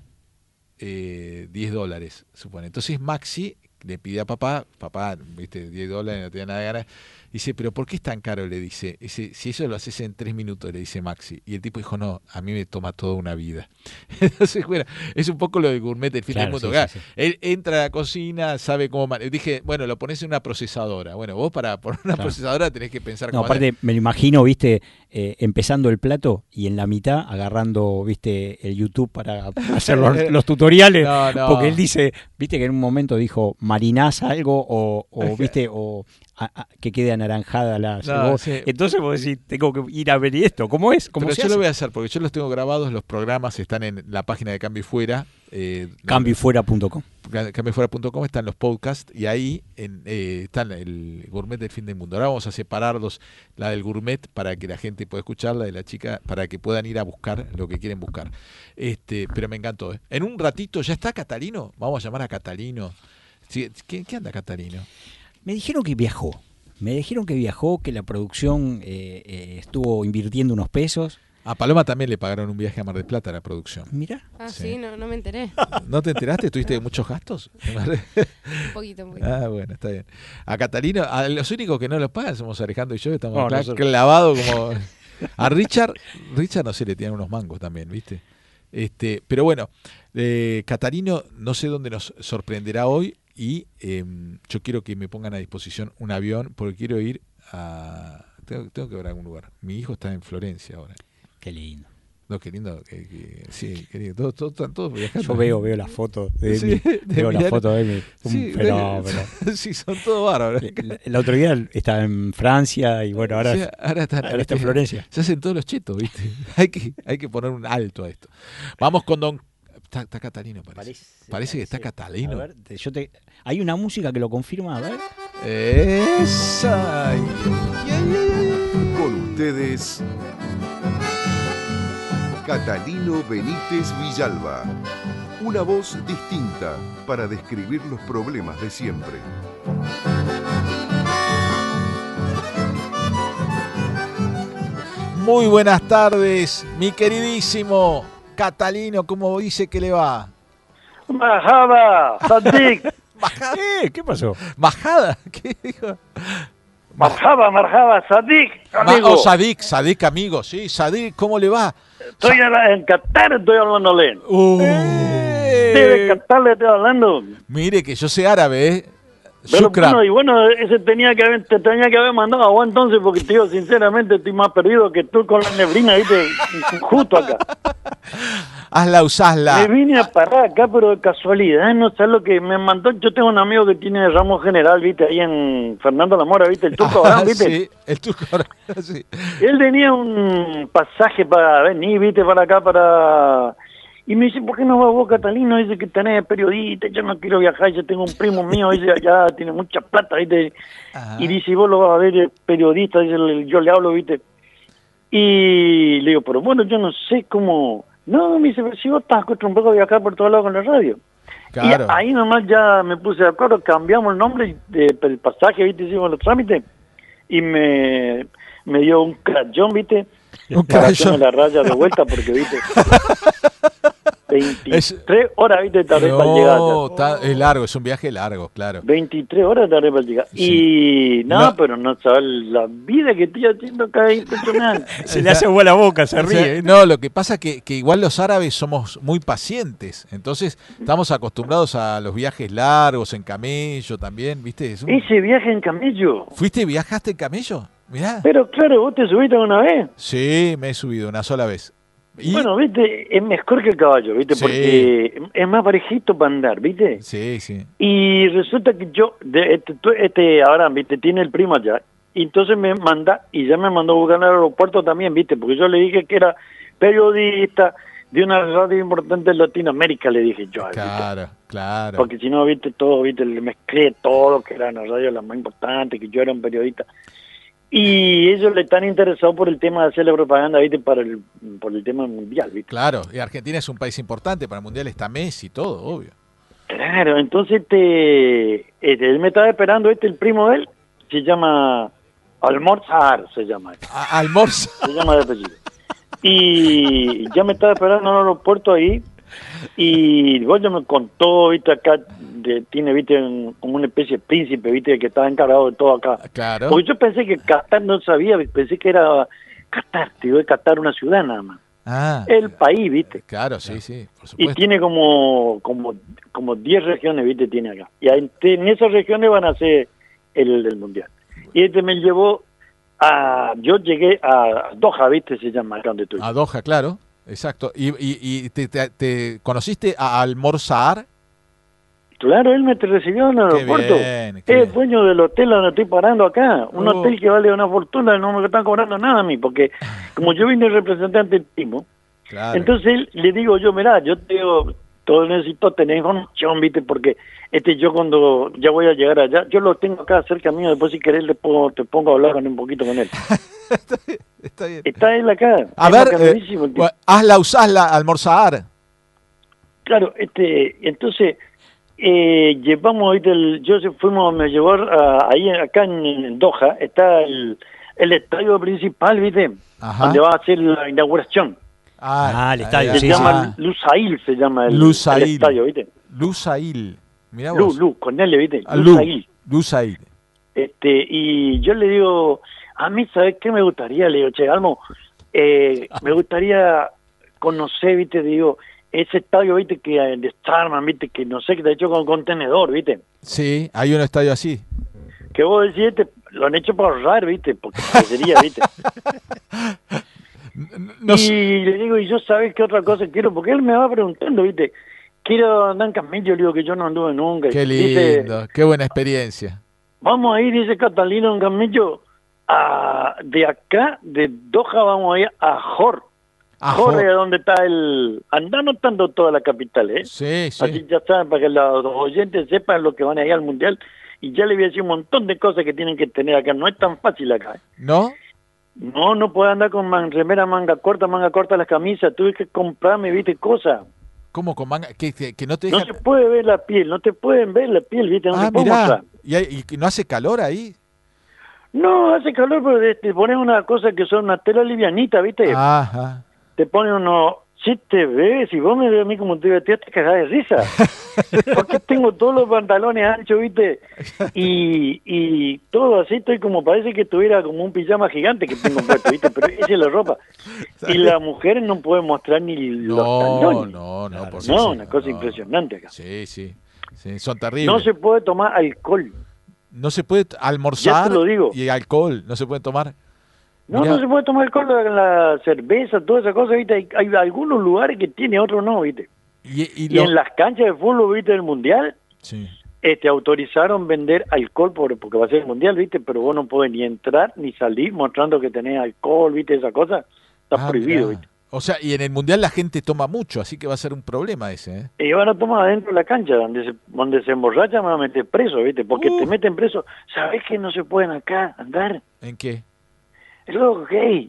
$10, supone. Entonces Maxi le pide a papá, viste, $10, no tenía nada de ganas. Dice, pero ¿por qué es tan caro? Le dice, si eso lo haces en 3 minutos, le dice Maxi. Y el tipo dijo, no, a mí me toma toda una vida. Entonces, bueno, es un poco lo de gourmet del fin del mundo. Sí. Él entra a la cocina, sabe cómo... Dije, bueno, lo pones en una procesadora. Bueno, vos para poner una procesadora tenés que pensar cómo... No, aparte, me lo imagino, viste, empezando el plato y en la mitad agarrando, viste, el YouTube para hacer los tutoriales. No. Porque él dice, viste que en un momento dijo, marinás algo o viste, o... que quede anaranjada la cebolla. Sí. Entonces vos decís, tengo que ir a ver esto. ¿Cómo es? Pero yo lo voy a hacer porque yo los tengo grabados, los programas están en la página de Cambio y Fuera. Cambioyfuera.com. Cambioyfuera.com están los podcasts y ahí están el gourmet del fin del mundo. Ahora vamos a separarlos, la del gourmet para que la gente pueda escuchar, la de la chica para que puedan ir a buscar lo que quieren buscar. Pero me encantó. En un ratito ya está Catalino. Vamos a llamar a Catalino. ¿Qué anda Catalino? Me dijeron que viajó. Que la producción estuvo invirtiendo unos pesos. A Paloma también le pagaron un viaje a Mar del Plata a la producción. Mira. Sí, no me enteré. ¿No te enteraste? ¿Tuviste muchos gastos? Un poquito. Bueno, está bien. A Catalina, a los únicos que no los pagan somos Alejandro y yo, estamos clavados como... A Richard no sé, le tienen unos mangos también, ¿viste? Pero bueno, Catalino no sé dónde nos sorprenderá hoy y yo quiero que me pongan a disposición un avión porque quiero ir a... Tengo que ver algún lugar. Mi hijo está en Florencia ahora. Qué lindo. No, qué lindo. Sí, qué lindo. Todos viajando. Yo veo las fotos de las fotos de mí. Fenómeno. Sí, son todos bárbaros. El otro día estaba en Francia y bueno, ahora está en Florencia. Se hacen todos los chetos, ¿viste? Hay que poner un alto a esto. Vamos con Don... Está Catalino, parece que está Catalino. A ver, hay una música que lo confirma, a ver. Esa. Con ustedes, Catalino Benítez Villalba. Una voz distinta para describir los problemas de siempre. Muy buenas tardes, mi queridísimo Catalino, ¿cómo dice que le va? Marhaba, Sadik. ¿Qué pasó? ¿Majada? ¿Qué dijo? Marhaba, Sadik, amigo. Sadik, amigo, sí. Sadik, ¿cómo le va? Estoy en Qatar, estoy hablándole. De Qatar le estoy hablando. Mire que yo sé árabe, ¿eh? Pero bueno, ese te tenía que haber mandado a vos entonces, porque tío, sinceramente estoy más perdido que tú con la neblina, viste, justo acá. Usasla. Me vine a parar acá, pero de casualidad, no sé lo que me mandó. Yo tengo un amigo que tiene ramo general, viste, ahí en Fernando La Mora, viste, el Turco Abraham, viste. Sí, el Turco Abraham, sí. Él tenía un pasaje para venir, viste, para acá, Y me dice, ¿por qué no vas vos, Catalino? Dice que tenés periodista, yo no quiero viajar, yo tengo un primo mío, dice, allá tiene mucha plata, ¿viste? Y dice, vos lo vas a ver, periodista, dice, yo le hablo, ¿viste? Y le digo, pero bueno, yo no sé cómo... No, me dice, pero si vos estás acostumbrado a viajar por todos lados con la radio. Claro. Y ahí nomás ya me puse de acuerdo, cambiamos el nombre del pasaje, ¿viste? Hicimos los trámites y me dio un crayón, ¿viste? para hacerme la raya de vuelta porque, viste, 23 horas, viste, tardé para llegar. No, es largo, es un viaje largo, claro. 23 horas tardé para llegar. Sí. Y no, pero no sabes la vida que estoy haciendo acá, es impresionante. Se le hace agua la boca, se ríe. No, lo que pasa es que igual los árabes somos muy pacientes, entonces estamos acostumbrados a los viajes largos, en camello también, ¿viste? Ese viaje en camello. ¿Viajaste en camello? Mirá. Pero claro, ¿vos te subiste una vez? Sí, me he subido una sola vez. ¿Y? Bueno, viste, es mejor que el caballo, viste, Sí. porque es más parejito para andar, viste. Sí, sí. Y resulta que yo, ahora, viste, tiene el primo allá, y entonces me manda, y ya me mandó a buscar al aeropuerto también, viste, porque yo le dije que era periodista de una radio importante en Latinoamérica, le dije yo. Claro, ¿viste? claro. Porque si no, viste, todo, viste, le mezclé todo, que era una radio la más importante, que yo era un periodista. Y ellos le están interesados por el tema de hacer la propaganda, ¿viste? Por el tema mundial, ¿viste? Claro, y Argentina es un país importante, para el Mundial está Messi y todo, obvio. Claro, entonces él me estaba esperando, el primo de él, se llama Almorzar, se llama. Almorzar. Se llama de apellido. Y ya me estaba esperando en el aeropuerto ahí, y luego me contó, ¿viste? Acá tiene, viste, como una especie de príncipe, viste, que estaba encargado de todo acá. Claro. Porque yo pensé que Qatar no sabía, pensé que era Qatar, digo, de Qatar una ciudad nada más. El país, viste. Claro, sí, sí, por supuesto. Y tiene como 10 regiones, viste, tiene acá. Y en esas regiones van a hacer el mundial. Y me llevó yo llegué a Doha, viste, se llama acá donde estoy. A Doha, claro, exacto. ¿Y te conociste a Almorzar? Claro, él me recibió en el aeropuerto. Es dueño del hotel donde estoy parando acá. Un hotel que vale una fortuna, no me están cobrando nada a mí, porque como yo vine representante del primo, claro. Entonces le digo yo, mirá, yo te digo, todo necesito tener información, viste, porque yo cuando ya voy a llegar allá, yo lo tengo acá cerca mío, después si querés te pongo a hablar un poquito con él. Está bien. Está él acá. A ver, usala, Almorzar. Claro, entonces... llevamos, me llevó ahí acá en Doha, está el estadio principal, ¿viste? Ajá. Donde va a hacer la inauguración. El estadio, se llama Lusail, se llama el estadio, ¿viste? Lusail, mirá vos. Con L, ¿viste? Lusail. Y yo le digo, a mí, ¿sabes qué me gustaría? Le digo, che, Almo, me gustaría conocer, ¿viste? Digo, ese estadio, viste, que de Starman, viste, que no sé, que está hecho con contenedor, viste. Sí, hay un estadio así. Que vos decís, lo han hecho para ahorrar, viste, porque parecería, viste. Y le digo, y yo sabes qué otra cosa quiero, porque él me va preguntando, viste, quiero andar en camello, le digo que yo no anduve nunca. Qué lindo, dice, qué buena experiencia. Vamos a ir, dice Catalino, en camello, de acá, de Doha, vamos a ir a Jor. Jorge, donde está anda anotando toda la capital, ¿eh? Sí, sí. Así ya saben, para que los oyentes sepan lo que van a ir al mundial. Y ya le voy a decir un montón de cosas que tienen que tener acá. No es tan fácil acá, ¿eh? ¿No? No puede andar con remera manga corta las camisas. Tuve que comprarme, viste, cosas. ¿Cómo con manga? Que no te dejan... No se puede ver la piel, no te pueden ver la piel, viste. No mirá. ¿Y no hace calor ahí? No, hace calor, pero te ponen una cosa que son una tela livianita, viste. Ajá. Te pone uno, si te ves, si vos me ves a mí como te ves, te cagás de risa. Porque tengo todos los pantalones anchos, ¿viste? Y todo así, estoy como, parece que tuviera como un pijama gigante que tengo puesto, ¿viste? Pero esa es la ropa. Y las mujeres no pueden mostrar ni los talones. No, por no, una cosa impresionante acá. Sí, son terribles. No se puede tomar alcohol. No se puede almorzar y alcohol, no se puede tomar. No se puede tomar alcohol, la cerveza, toda esa cosa, ¿viste? Hay algunos lugares que tiene, otros no, ¿viste? Y en las canchas de fútbol, ¿viste? Del mundial, sí. Autorizaron vender alcohol porque va a ser el mundial, ¿viste? Pero vos no podés ni entrar ni salir mostrando que tenés alcohol, ¿viste? Esa cosa está prohibido, ¿viste? O sea, y en el mundial la gente toma mucho, así que va a ser un problema ese, ¿eh? Y van a tomar adentro de la cancha, donde se emborrachan, van a meter preso, ¿viste? Porque te meten preso. ¿Sabés que no se pueden acá andar? ¿En qué? Es loco gay.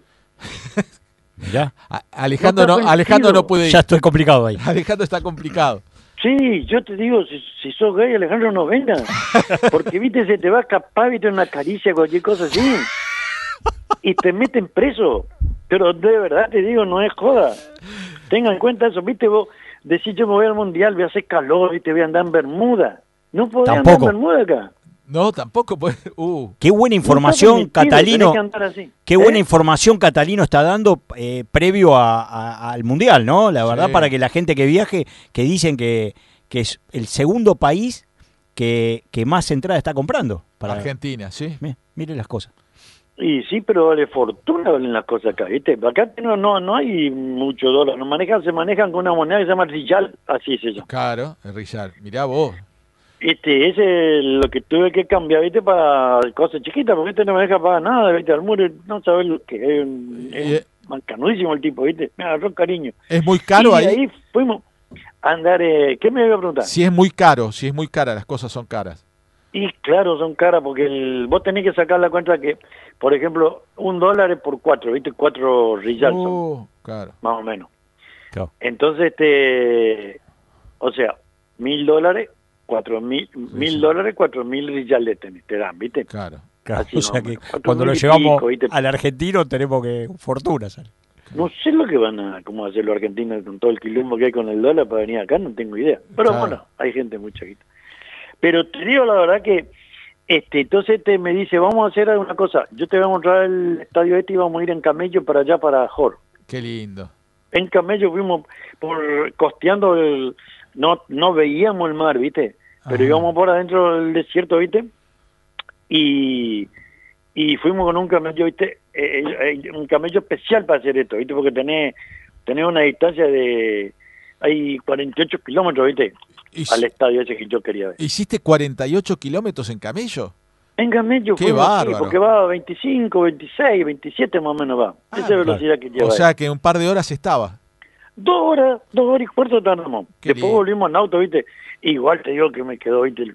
Ya. Alejandro no puede ir. Ya estoy complicado ahí. Alejandro está complicado. Sí, yo te digo, si sos gay, Alejandro, no venga. Porque, viste, se te va a escapar, viste, una caricia, cualquier cosa así. Y te meten preso. Pero de verdad te digo, no es joda. Tengan en cuenta eso, viste, vos decís yo me voy al mundial, voy a hacer calor, viste, voy a andar en Bermuda. No podés andar en Bermuda acá. No, tampoco puede. Qué buena información, Catalino. Qué buena información Catalino está dando previo al mundial, ¿no? La verdad, para que la gente que viaje, que dicen que es el segundo país que más entrada está comprando. Para Argentina, sí. Mire las cosas. Y sí, pero vale fortuna valen las cosas acá, ¿viste? Acá no hay mucho dólar, se manejan con una moneda que se llama Riyal, así se llama. Claro, el Riyal. Mirá vos. Ese es lo que tuve que cambiar, ¿viste? Para cosas chiquitas, porque no me deja pagar nada, ¿viste? Al muro no sabes lo que es mancanudísimo el tipo, ¿viste? Me agarró cariño. ¿Es muy caro ahí? Y ahí fuimos a andar, ¿qué me iba a preguntar? Si es muy caro, las cosas son caras. Y claro, son caras porque vos tenés que sacar la cuenta que, por ejemplo, $1 es por 4, ¿viste? 4 Riyal son, claro. Más o menos. Claro. Entonces, o sea, $1,000, $4,000, 4,000 Riyales te dan, ¿viste? Claro. O sea que cuando lo llevamos al argentino tenemos que fortuna sale. No sé lo que cómo hacer los argentinos con todo el quilombo que hay con el dólar para venir acá, no tengo idea. Pero bueno, hay gente muy chiquita. Pero te digo la verdad que, entonces me dice, vamos a hacer alguna cosa. Yo te voy a mostrar el estadio y vamos a ir en camello para allá, para Jor. Qué lindo. En camello fuimos costeando no veíamos el mar, ¿viste? Pero íbamos por adentro del desierto, ¿viste? Y fuimos con un camello, ¿viste? Un camello especial para hacer esto, ¿viste? Porque tenés una distancia hay 48 kilómetros, ¿viste? Al estadio ese que yo quería ver. ¿Hiciste 48 kilómetros en camello? En camello. ¡Qué bárbaro! Sí, porque va a 25, 26, 27 más o menos va. Esa velocidad que lleva. O sea que en un par de horas estaba. 2 horas y cuarto tardamos. Después volvimos en auto, ¿viste? Igual te digo que me quedó, ¿viste?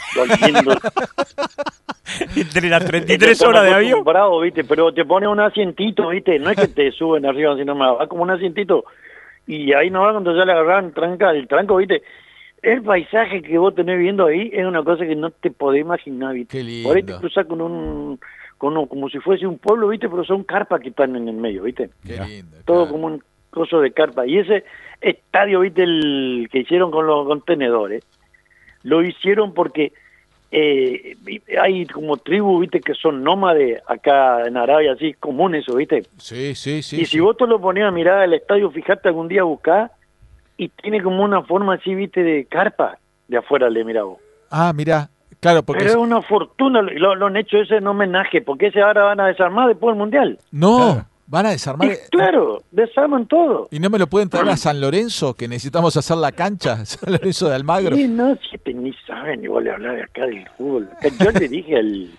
Entre las 33 horas de avión. Bravo, ¿viste? Pero te pone un asientito, ¿viste? No es que te suben arriba, sino más, va como un asientito. Y ahí no va cuando ya le agarran el tranco, ¿viste? El paisaje que vos tenés viendo ahí es una cosa que no te podés imaginar, ¿viste? Qué lindo. Por ahí te cruzás con como si fuese un pueblo, ¿viste? Pero son carpas que están en el medio, ¿viste? Qué lindo. Todo como un coso de carpa. Y ese estadio, ¿viste? El que hicieron con los contenedores, lo hicieron porque hay como tribus, ¿viste? Que son nómades acá en Arabia, así, común eso, ¿viste? Sí. Y si vos te lo ponías a mirar al estadio, fijate algún día a buscar, y tiene como una forma así, ¿viste? De carpa de afuera, le mirá vos. Ah, mirá, claro, porque... Pero es una fortuna, lo han hecho ese en homenaje, porque ese ahora van a desarmar después del Mundial. No, claro. Van a desarmar... Claro, desarman todo. ¿Y no me lo pueden traer a San Lorenzo, que necesitamos hacer la cancha? San Lorenzo de Almagro. Sí, no, ni saben, igual le hablar de acá del fútbol. Yo le dije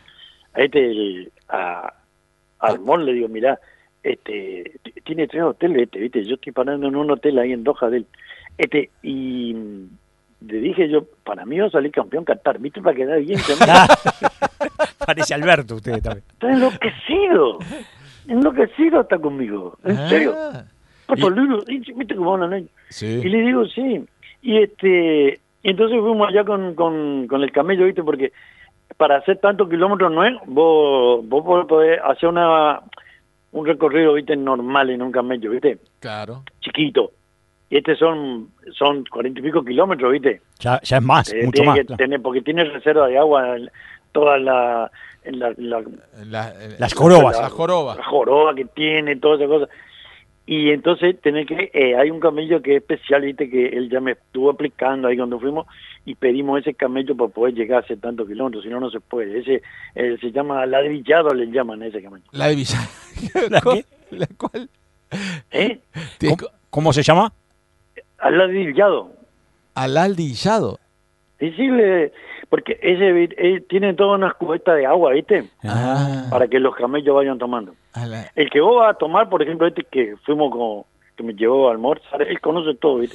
a Almón, le digo, mirá, tiene 3 hoteles, ¿viste? Yo estoy parando en un hotel ahí en Doha de él. Y le dije yo, para mí va a salir campeón Qatar, ¿viste? Para quedar bien. Parece Alberto usted también. Está enloquecido está conmigo, en serio. ¿Viste cómo hablan ellos? Sí. Y le digo, sí. Y entonces fuimos allá con el camello, ¿viste? Porque para hacer tantos kilómetros no es, vos podés hacer un recorrido, ¿viste? Normal en un camello, ¿viste? Claro. Chiquito. Y son 40 y pico kilómetros, ¿viste? Ya es más, mucho más. Claro. Porque tiene reserva de agua en todas las jorobas. La joroba que tiene, todas esas cosas. Y entonces hay un camello que es especial, ¿viste? Que él ya me estuvo aplicando ahí cuando fuimos y pedimos ese camello para poder llegar a hacer tantos kilómetros, si no, no se puede. Ese se llama ladrillado, le llaman a ese camello. Ladrillado. ¿La cual? ¿Cómo se llama? Aladillado. ¿Aladillado? Sí, porque ese tiene todas unas cubetas de agua, ¿viste? Para que los camellos vayan tomando. El que vos vas a tomar, por ejemplo, que fuimos que me llevó a almorzar, él conoce todo, ¿viste?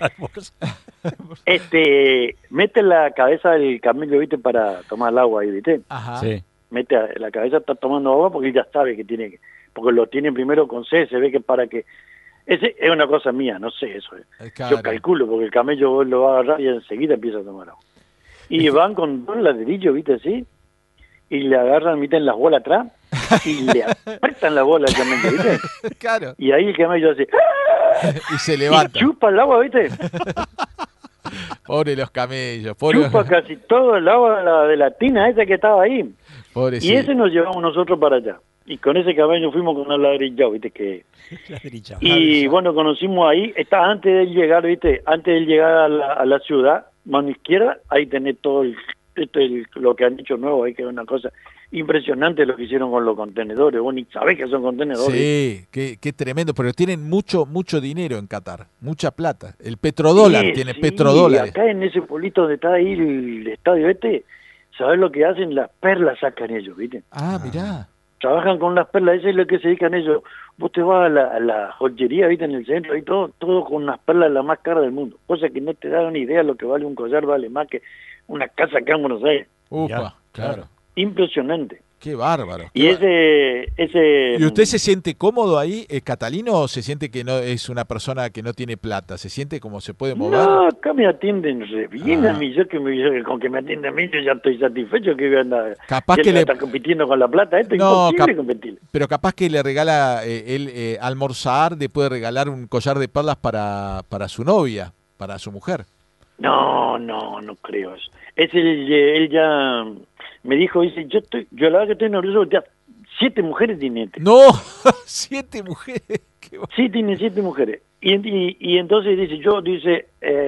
Mete la cabeza del camello, ¿viste? Para tomar el agua ahí, ¿viste? Ajá. Sí. Mete la cabeza, está tomando agua porque él ya sabe que tiene que... Porque lo tiene primero con sed, se ve que para que... Ese es una cosa mía, no sé eso. Claro. Yo calculo, porque el camello vos lo va a agarrar y enseguida empieza a tomar agua. Y van con 2 ladrillos, ¿viste? Así, y le agarran, meten las bolas atrás, y le apretan la bola al camello, ¿viste? Claro. Y ahí el camello hace... Y se levanta. Y chupa el agua, ¿viste? Pobre los camellos. Chupa casi todo el agua de la tina esa que estaba ahí. Pobre, y sí. ese nos llevamos nosotros para allá. Y con ese camello fuimos con el ladrillado, ¿viste? Y bueno, conocimos ahí, está antes de llegar, ¿viste? Antes de llegar a la ciudad, mano izquierda, ahí tenés todo lo que han hecho nuevo, ahí que es una cosa impresionante lo que hicieron con los contenedores. Vos ni sabés que son contenedores. Sí, qué tremendo, pero tienen mucho dinero en Qatar, mucha plata. El petrodólar, tiene petrodólares. Acá en ese pueblito donde está ahí el estadio ¿sabés lo que hacen? Las perlas sacan ellos, ¿viste? Ah, mirá. Trabajan con las perlas, eso es lo que se dedican ellos. Vos te vas a la joyería, ¿viste? En el centro, y todo con unas perlas la más cara del mundo. Cosa que no te dan ni idea lo que vale un collar, vale más que una casa acá en Buenos Aires. Upa, claro. Impresionante. Qué bárbaro. Y ese... ¿Y usted se siente cómodo ahí, Catalino, o se siente que no es una persona que no tiene plata? ¿Se siente como se puede mover? No, acá me atienden re bien a mí. Con que me atienden a mí yo ya estoy satisfecho. Que anda, capaz que le está compitiendo con la plata. No, imposible competir. Pero capaz que le regala almorzar, le puede regalar un collar de perlas para su novia, para su mujer. No creo eso. Él ya me dijo, dice, yo la verdad que estoy nervioso porque 7 mujeres tiene. No, 7 mujeres. Sí, tiene 7 mujeres. Y entonces dice,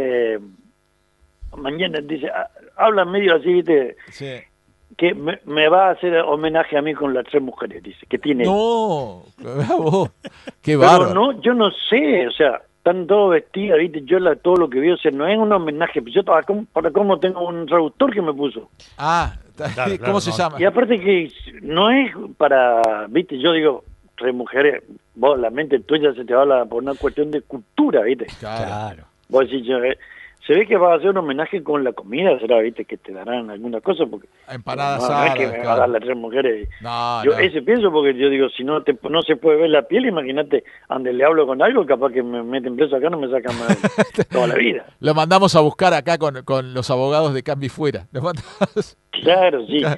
mañana, dice, habla medio así, ¿viste? Sí. Que me va a hacer homenaje a mí con las 3 mujeres, dice, que tiene. No, bravo. Qué bárbaro. Pero no, yo no sé, o sea, están todos vestidos, ¿viste? Todo lo que veo, o sea, no es un homenaje, yo para cómo tengo un traductor que me puso. Ah, claro, ¿cómo se llama? Y aparte que no es para, ¿viste? Yo digo, 3 mujeres, vos la mente tuya se te va por una cuestión de cultura, ¿viste? Claro. Vos decís, se ve que va a hacer un homenaje con la comida, será, ¿viste? Que te darán alguna cosa, porque empanadas, no es que me va a dar las 3 mujeres. No. Ese pienso, porque yo digo, si no se puede ver la piel, imagínate, donde le hablo con algo, capaz que me meten preso acá, no me sacan más toda la vida. Lo mandamos a buscar acá con los abogados de Cambi Fuera. Claro, sí.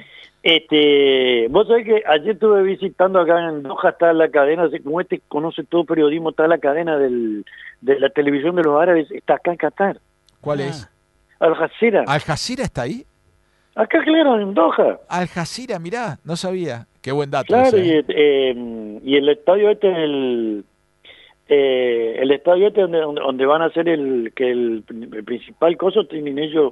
Vos sabés que ayer estuve visitando acá en Doha, está la cadena, como conoce todo periodismo, está la cadena de la televisión de los árabes, está acá en Qatar. ¿Cuál es? Al Jazeera. ¿Al Jazeera está ahí? Acá, claro, en Doha. Al Jazeera, mirá, no sabía. Qué buen dato. Claro, ese, y el estadio el estadio donde van a hacer el principal coso, tienen ellos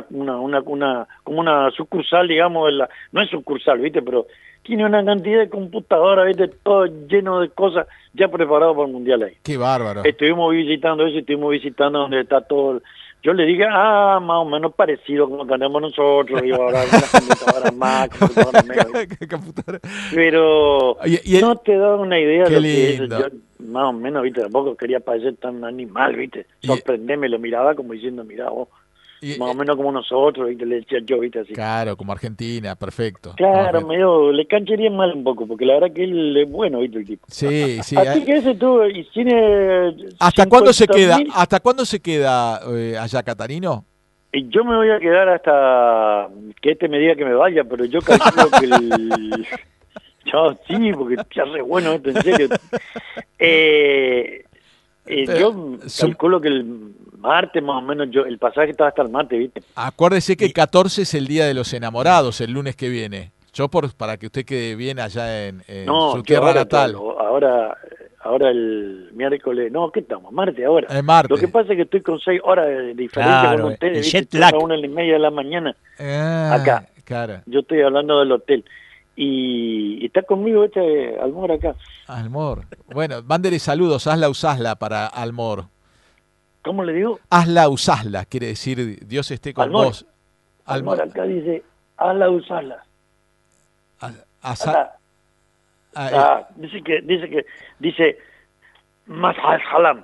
como una sucursal, digamos, no es sucursal, ¿viste? Pero tiene una cantidad de computadoras, ¿viste? Todo lleno de cosas ya preparado para el Mundial ahí. Qué bárbaro. Estuvimos visitando donde está todo. Yo le dije, más o menos parecido como tenemos nosotros, y ahora unas computadoras más, computadoras menos. Pero no te da una idea de lo que es. Yo, más o menos, ¿viste? Tampoco quería parecer tan animal, ¿viste? Sorprenderme, lo miraba como diciendo, mira vos. Más o menos como nosotros, ¿viste? Le decía yo, ¿viste? Así. Claro, como Argentina, perfecto. Claro, medio, le canchería mal un poco, porque la verdad que él es bueno, ¿viste? El tipo. Sí, sí. Así que ese tuvo, y tiene... ¿Hasta cuándo se queda? ¿Hasta cuándo se queda allá, Catarino? Y yo me voy a quedar hasta que me diga que me vaya, pero yo calculo que Yo sí, porque ya re bueno esto, en serio. Yo calculo que el martes más o menos, el pasaje estaba hasta el martes, ¿viste? Acuérdese que el 14 es el Día de los Enamorados, el lunes que viene. Para que usted quede bien allá en su tierra natal. Ahora el miércoles, ¿qué estamos? Martes ahora. El martes. Lo que pasa es que estoy con 6 horas de diferencia con ustedes, ¿viste? A 1:30 de la mañana acá. Claro. Yo estoy hablando del hotel. Y está conmigo Almor acá. Almor. Bueno, mándele saludos, hazla usasla para Almor. ¿Cómo le digo? Hazla usasla, quiere decir Dios esté con Almor. vos. Almor acá dice, hazla usasla. Dice más salam.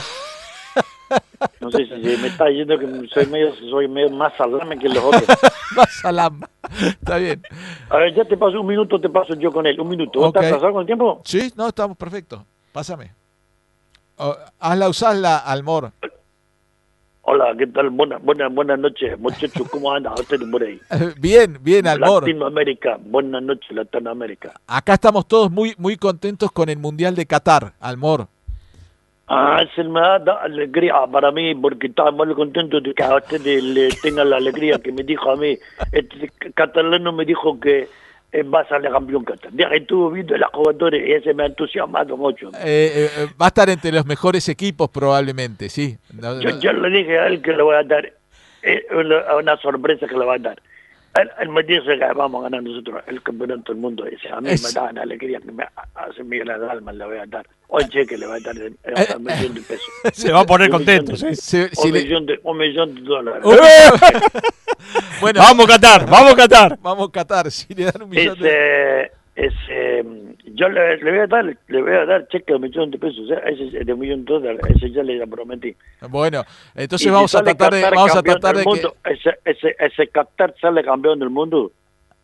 No sé si me está diciendo que soy medio más salame que los otros. Más salam. Está bien. A ver, ya te paso un minuto, te paso yo con él. Un minuto. ¿Vos estás pasado con el tiempo? Sí, no, estamos perfectos. Pásame. Hazla usarla, Almor. Hola, ¿qué tal? Buenas noches, muchachos. ¿Cómo andan ustedes por ahí? Bien, Almor. Latinoamérica, buenas noches, Latinoamérica. Acá estamos todos muy contentos con el Mundial de Qatar, Almor. Se me da alegría para mí, porque estaba muy contento de que a ustedes le tengan la alegría que me dijo a mí. Este catalano me dijo que va a salir campeón Qatar. Ya estuve viendo los jugadores y ese me ha entusiasmado mucho. Va a estar entre los mejores equipos probablemente, sí. Yo le dije a él que le voy a dar una sorpresa que le va a dar. Él me dice que vamos a ganar nosotros el campeonato del mundo. Dice, a mí me da una alegría que me hace mil al alma, le voy a dar. O el cheque le va a dar $1 millón de pesos. Se va a poner contento. $1 millón de dólares. Bueno, vamos Qatar. Vamos Qatar, si le dan $1 millón yo le voy a dar cheque de $1 millón de pesos, ese de $1 millón de dólares, ese ya le prometí. Bueno, entonces vamos a tratar de que ese Qatar sale campeón del mundo.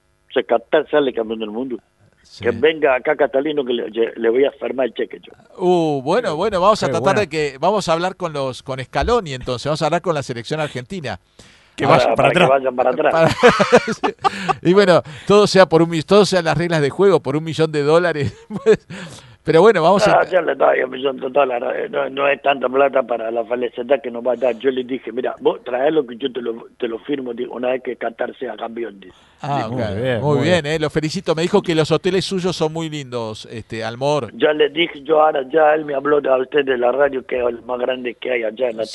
Sí. Que venga acá Catalino que le voy a firmar el cheque yo. Bueno, vamos a tratar de que vamos a hablar con Scaloni, entonces vamos a hablar con la selección argentina. Que vayan para atrás. Y bueno, todo sean las reglas de juego por $1 millón de dólares. Pero bueno, vamos ya le doy $1 millón de dólares. No es tanta plata para la felicidad que nos va a dar. Yo le dije, mira, vos traelo que yo te lo firmo una vez que Qatar sea campeón. Dice. Muy bien. Lo felicito. Me dijo que los hoteles suyos son muy lindos, Almor. Ya le dije, él me habló a usted de la radio, que es el más grande que hay allá en la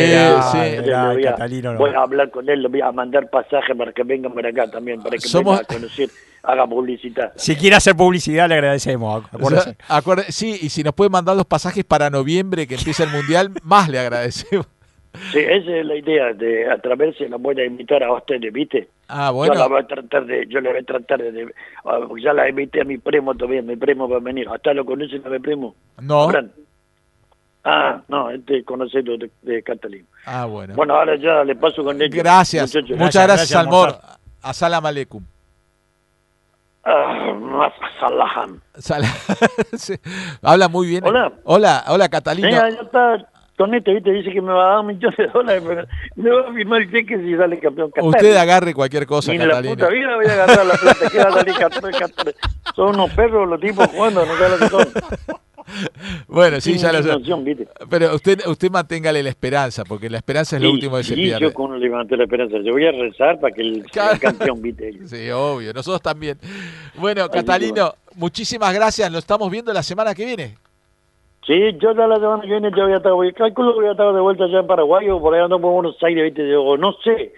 voy a hablar con él, le voy a mandar pasaje para que vengan para acá también, para que vengan a conocer, haga publicidad. Si quiere hacer publicidad, le agradecemos. Sí, y si nos puede mandar los pasajes para noviembre, que empieza el Mundial, más le agradecemos. Sí, esa es la idea, de a través de la voy a invitar a ustedes, ¿viste? Bueno. Yo le voy a tratar de ya la invité a mi primo también, mi primo va a venir. ¿Hasta lo conocen a mi primo? No. No, conocido de Catalino. Bueno. Bueno, ahora ya le paso con ellos. Gracias. Muchas gracias, Almor. Assalam alaikum. Sí. Habla muy bien. Hola, Catalino. Ya está con ¿viste? Dice que me va a dar $1 millón de dólares, pero me va a firmar el cheque si sale campeón Qatar. Usted agarre cualquier cosa, Catalino. Ni en la puta vida voy a agarrar la plata que va a salir Qatar. Son unos perros los tipos jugando, no sé lo que son. Bueno, sí, ya lo sé. Pero usted manténgale la esperanza, porque la esperanza es lo último que se pierde. Yo con levanté la esperanza. Yo voy a rezar para que el campeón, ¿viste? Sí, obvio. Nosotros también. Bueno, Catalino, muchísimas gracias. Nos estamos viendo la semana que viene. Sí, yo ya la semana que viene ya calculo que voy a estar de vuelta allá en Paraguay o por allá ando por Buenos Aires, ¿viste? Yo no sé,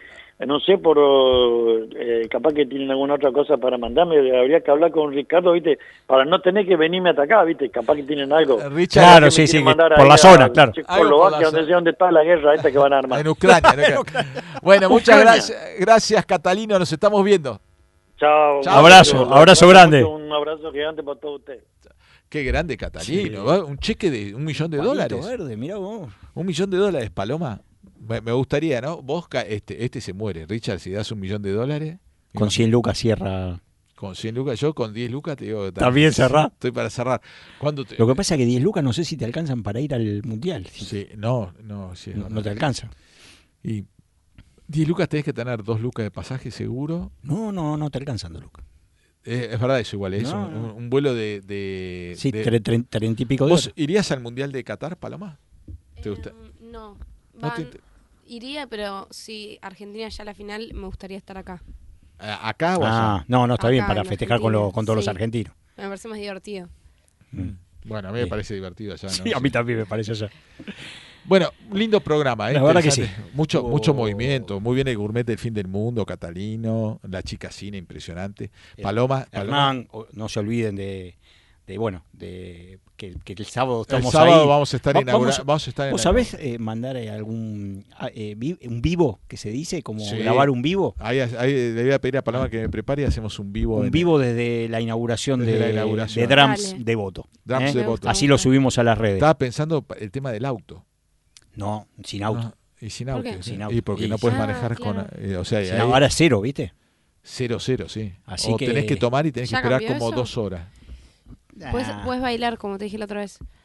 capaz que tienen alguna otra cosa para mandarme, habría que hablar con Ricardo, ¿viste? Para no tener que venirme hasta acá, ¿viste? Capaz que tienen algo. Richard, claro, sí, por la zona, claro. Eslovaquia, donde está la guerra esta que van a armar. En Ucrania. Bueno, muchas gracias, Catalino, nos estamos viendo. Chao. Abrazo grande. Un abrazo gigante para todos ustedes. Qué grande Catalino, ¿va? Un cheque de $1 millón de dólares. Verde, mirá vos. $1 millón de dólares, Paloma. Me gustaría, ¿no? Vos, este se muere, Richard, si das $1 millón de dólares. Con 100 lucas cierra. Con 100 lucas, yo con 10 lucas te digo. También cerrá. Estoy para cerrar. Lo que pasa es que 10 lucas no sé si te alcanzan para ir al Mundial. Sí, no te alcanza. Y 10 lucas tenés que tener 2 lucas de pasaje seguro. No te alcanzan 2 lucas. Es verdad eso igual, es un vuelo de... Sí, 30 y pico de ¿Vos irías al Mundial de Qatar, Paloma? ¿Te gusta? No, iría, pero si Argentina ya a la final, me gustaría estar acá. ¿Acá o allá? No, está acá, bien, para festejar con todos los argentinos. Me parece más divertido. Bueno, a mí me parece divertido allá. Sí, a mí también me parece allá. Bueno, lindo programa, La verdad que sí. Mucho movimiento, muy bien el gourmet del fin del mundo, Catalino, la chica cine, impresionante. Paloma. Hernán, no se olviden de que el sábado estamos el sábado ahí. Vamos a estar inaugurando. ¿Vos sabés mandar algún un vivo que se dice, como grabar un vivo? Ahí le voy a pedir a Paloma que me prepare y hacemos un vivo. Un vivo desde la inauguración de Drums Devoto. Drums Devoto. Así lo subimos a las redes. Estaba pensando el tema del auto. No, sin auto. No, y sin auto. Sin auto. Y porque no puedes manejar claro. con... ahora es 0, ¿viste? 0, sí. Así que tenés que tomar y tenés que esperar como eso? 2 horas. Puedes bailar, como te dije la otra vez.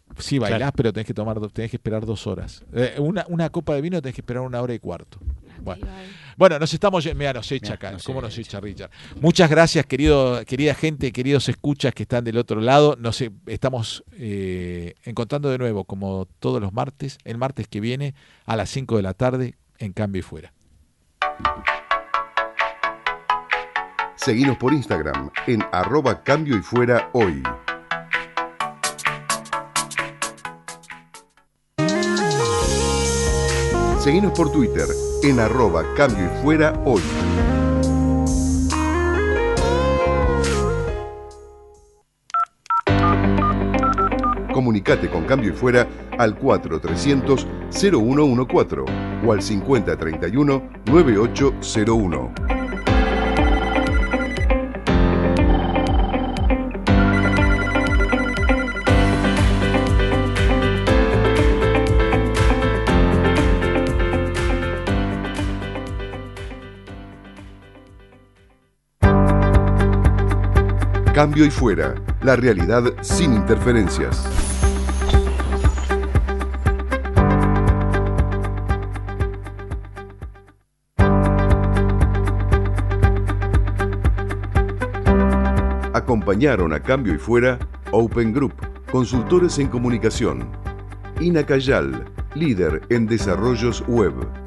Sí, bailás, pero tenés que esperar 2 horas. Una copa de vino tenés que esperar 1 hora y cuarto. Bueno, nos estamos... Mirá, nos echa acá. ¿Cómo nos echa Richard? Muchas gracias, querida gente, queridos escuchas que están del otro lado. Nos estamos encontrando de nuevo, como todos los martes, el martes que viene a las 5 de la tarde en Cambio y Fuera. Seguinos por Instagram en @Cambio y Fuera hoy. Seguinos por Twitter en @Cambio y Fuera hoy. Comunicate con Cambio y Fuera al 4300-0114 o al 5031-9801. Cambio y Fuera, la realidad sin interferencias. Acompañaron a Cambio y Fuera Open Group, consultores en comunicación. Ina Cayal, líder en desarrollos web.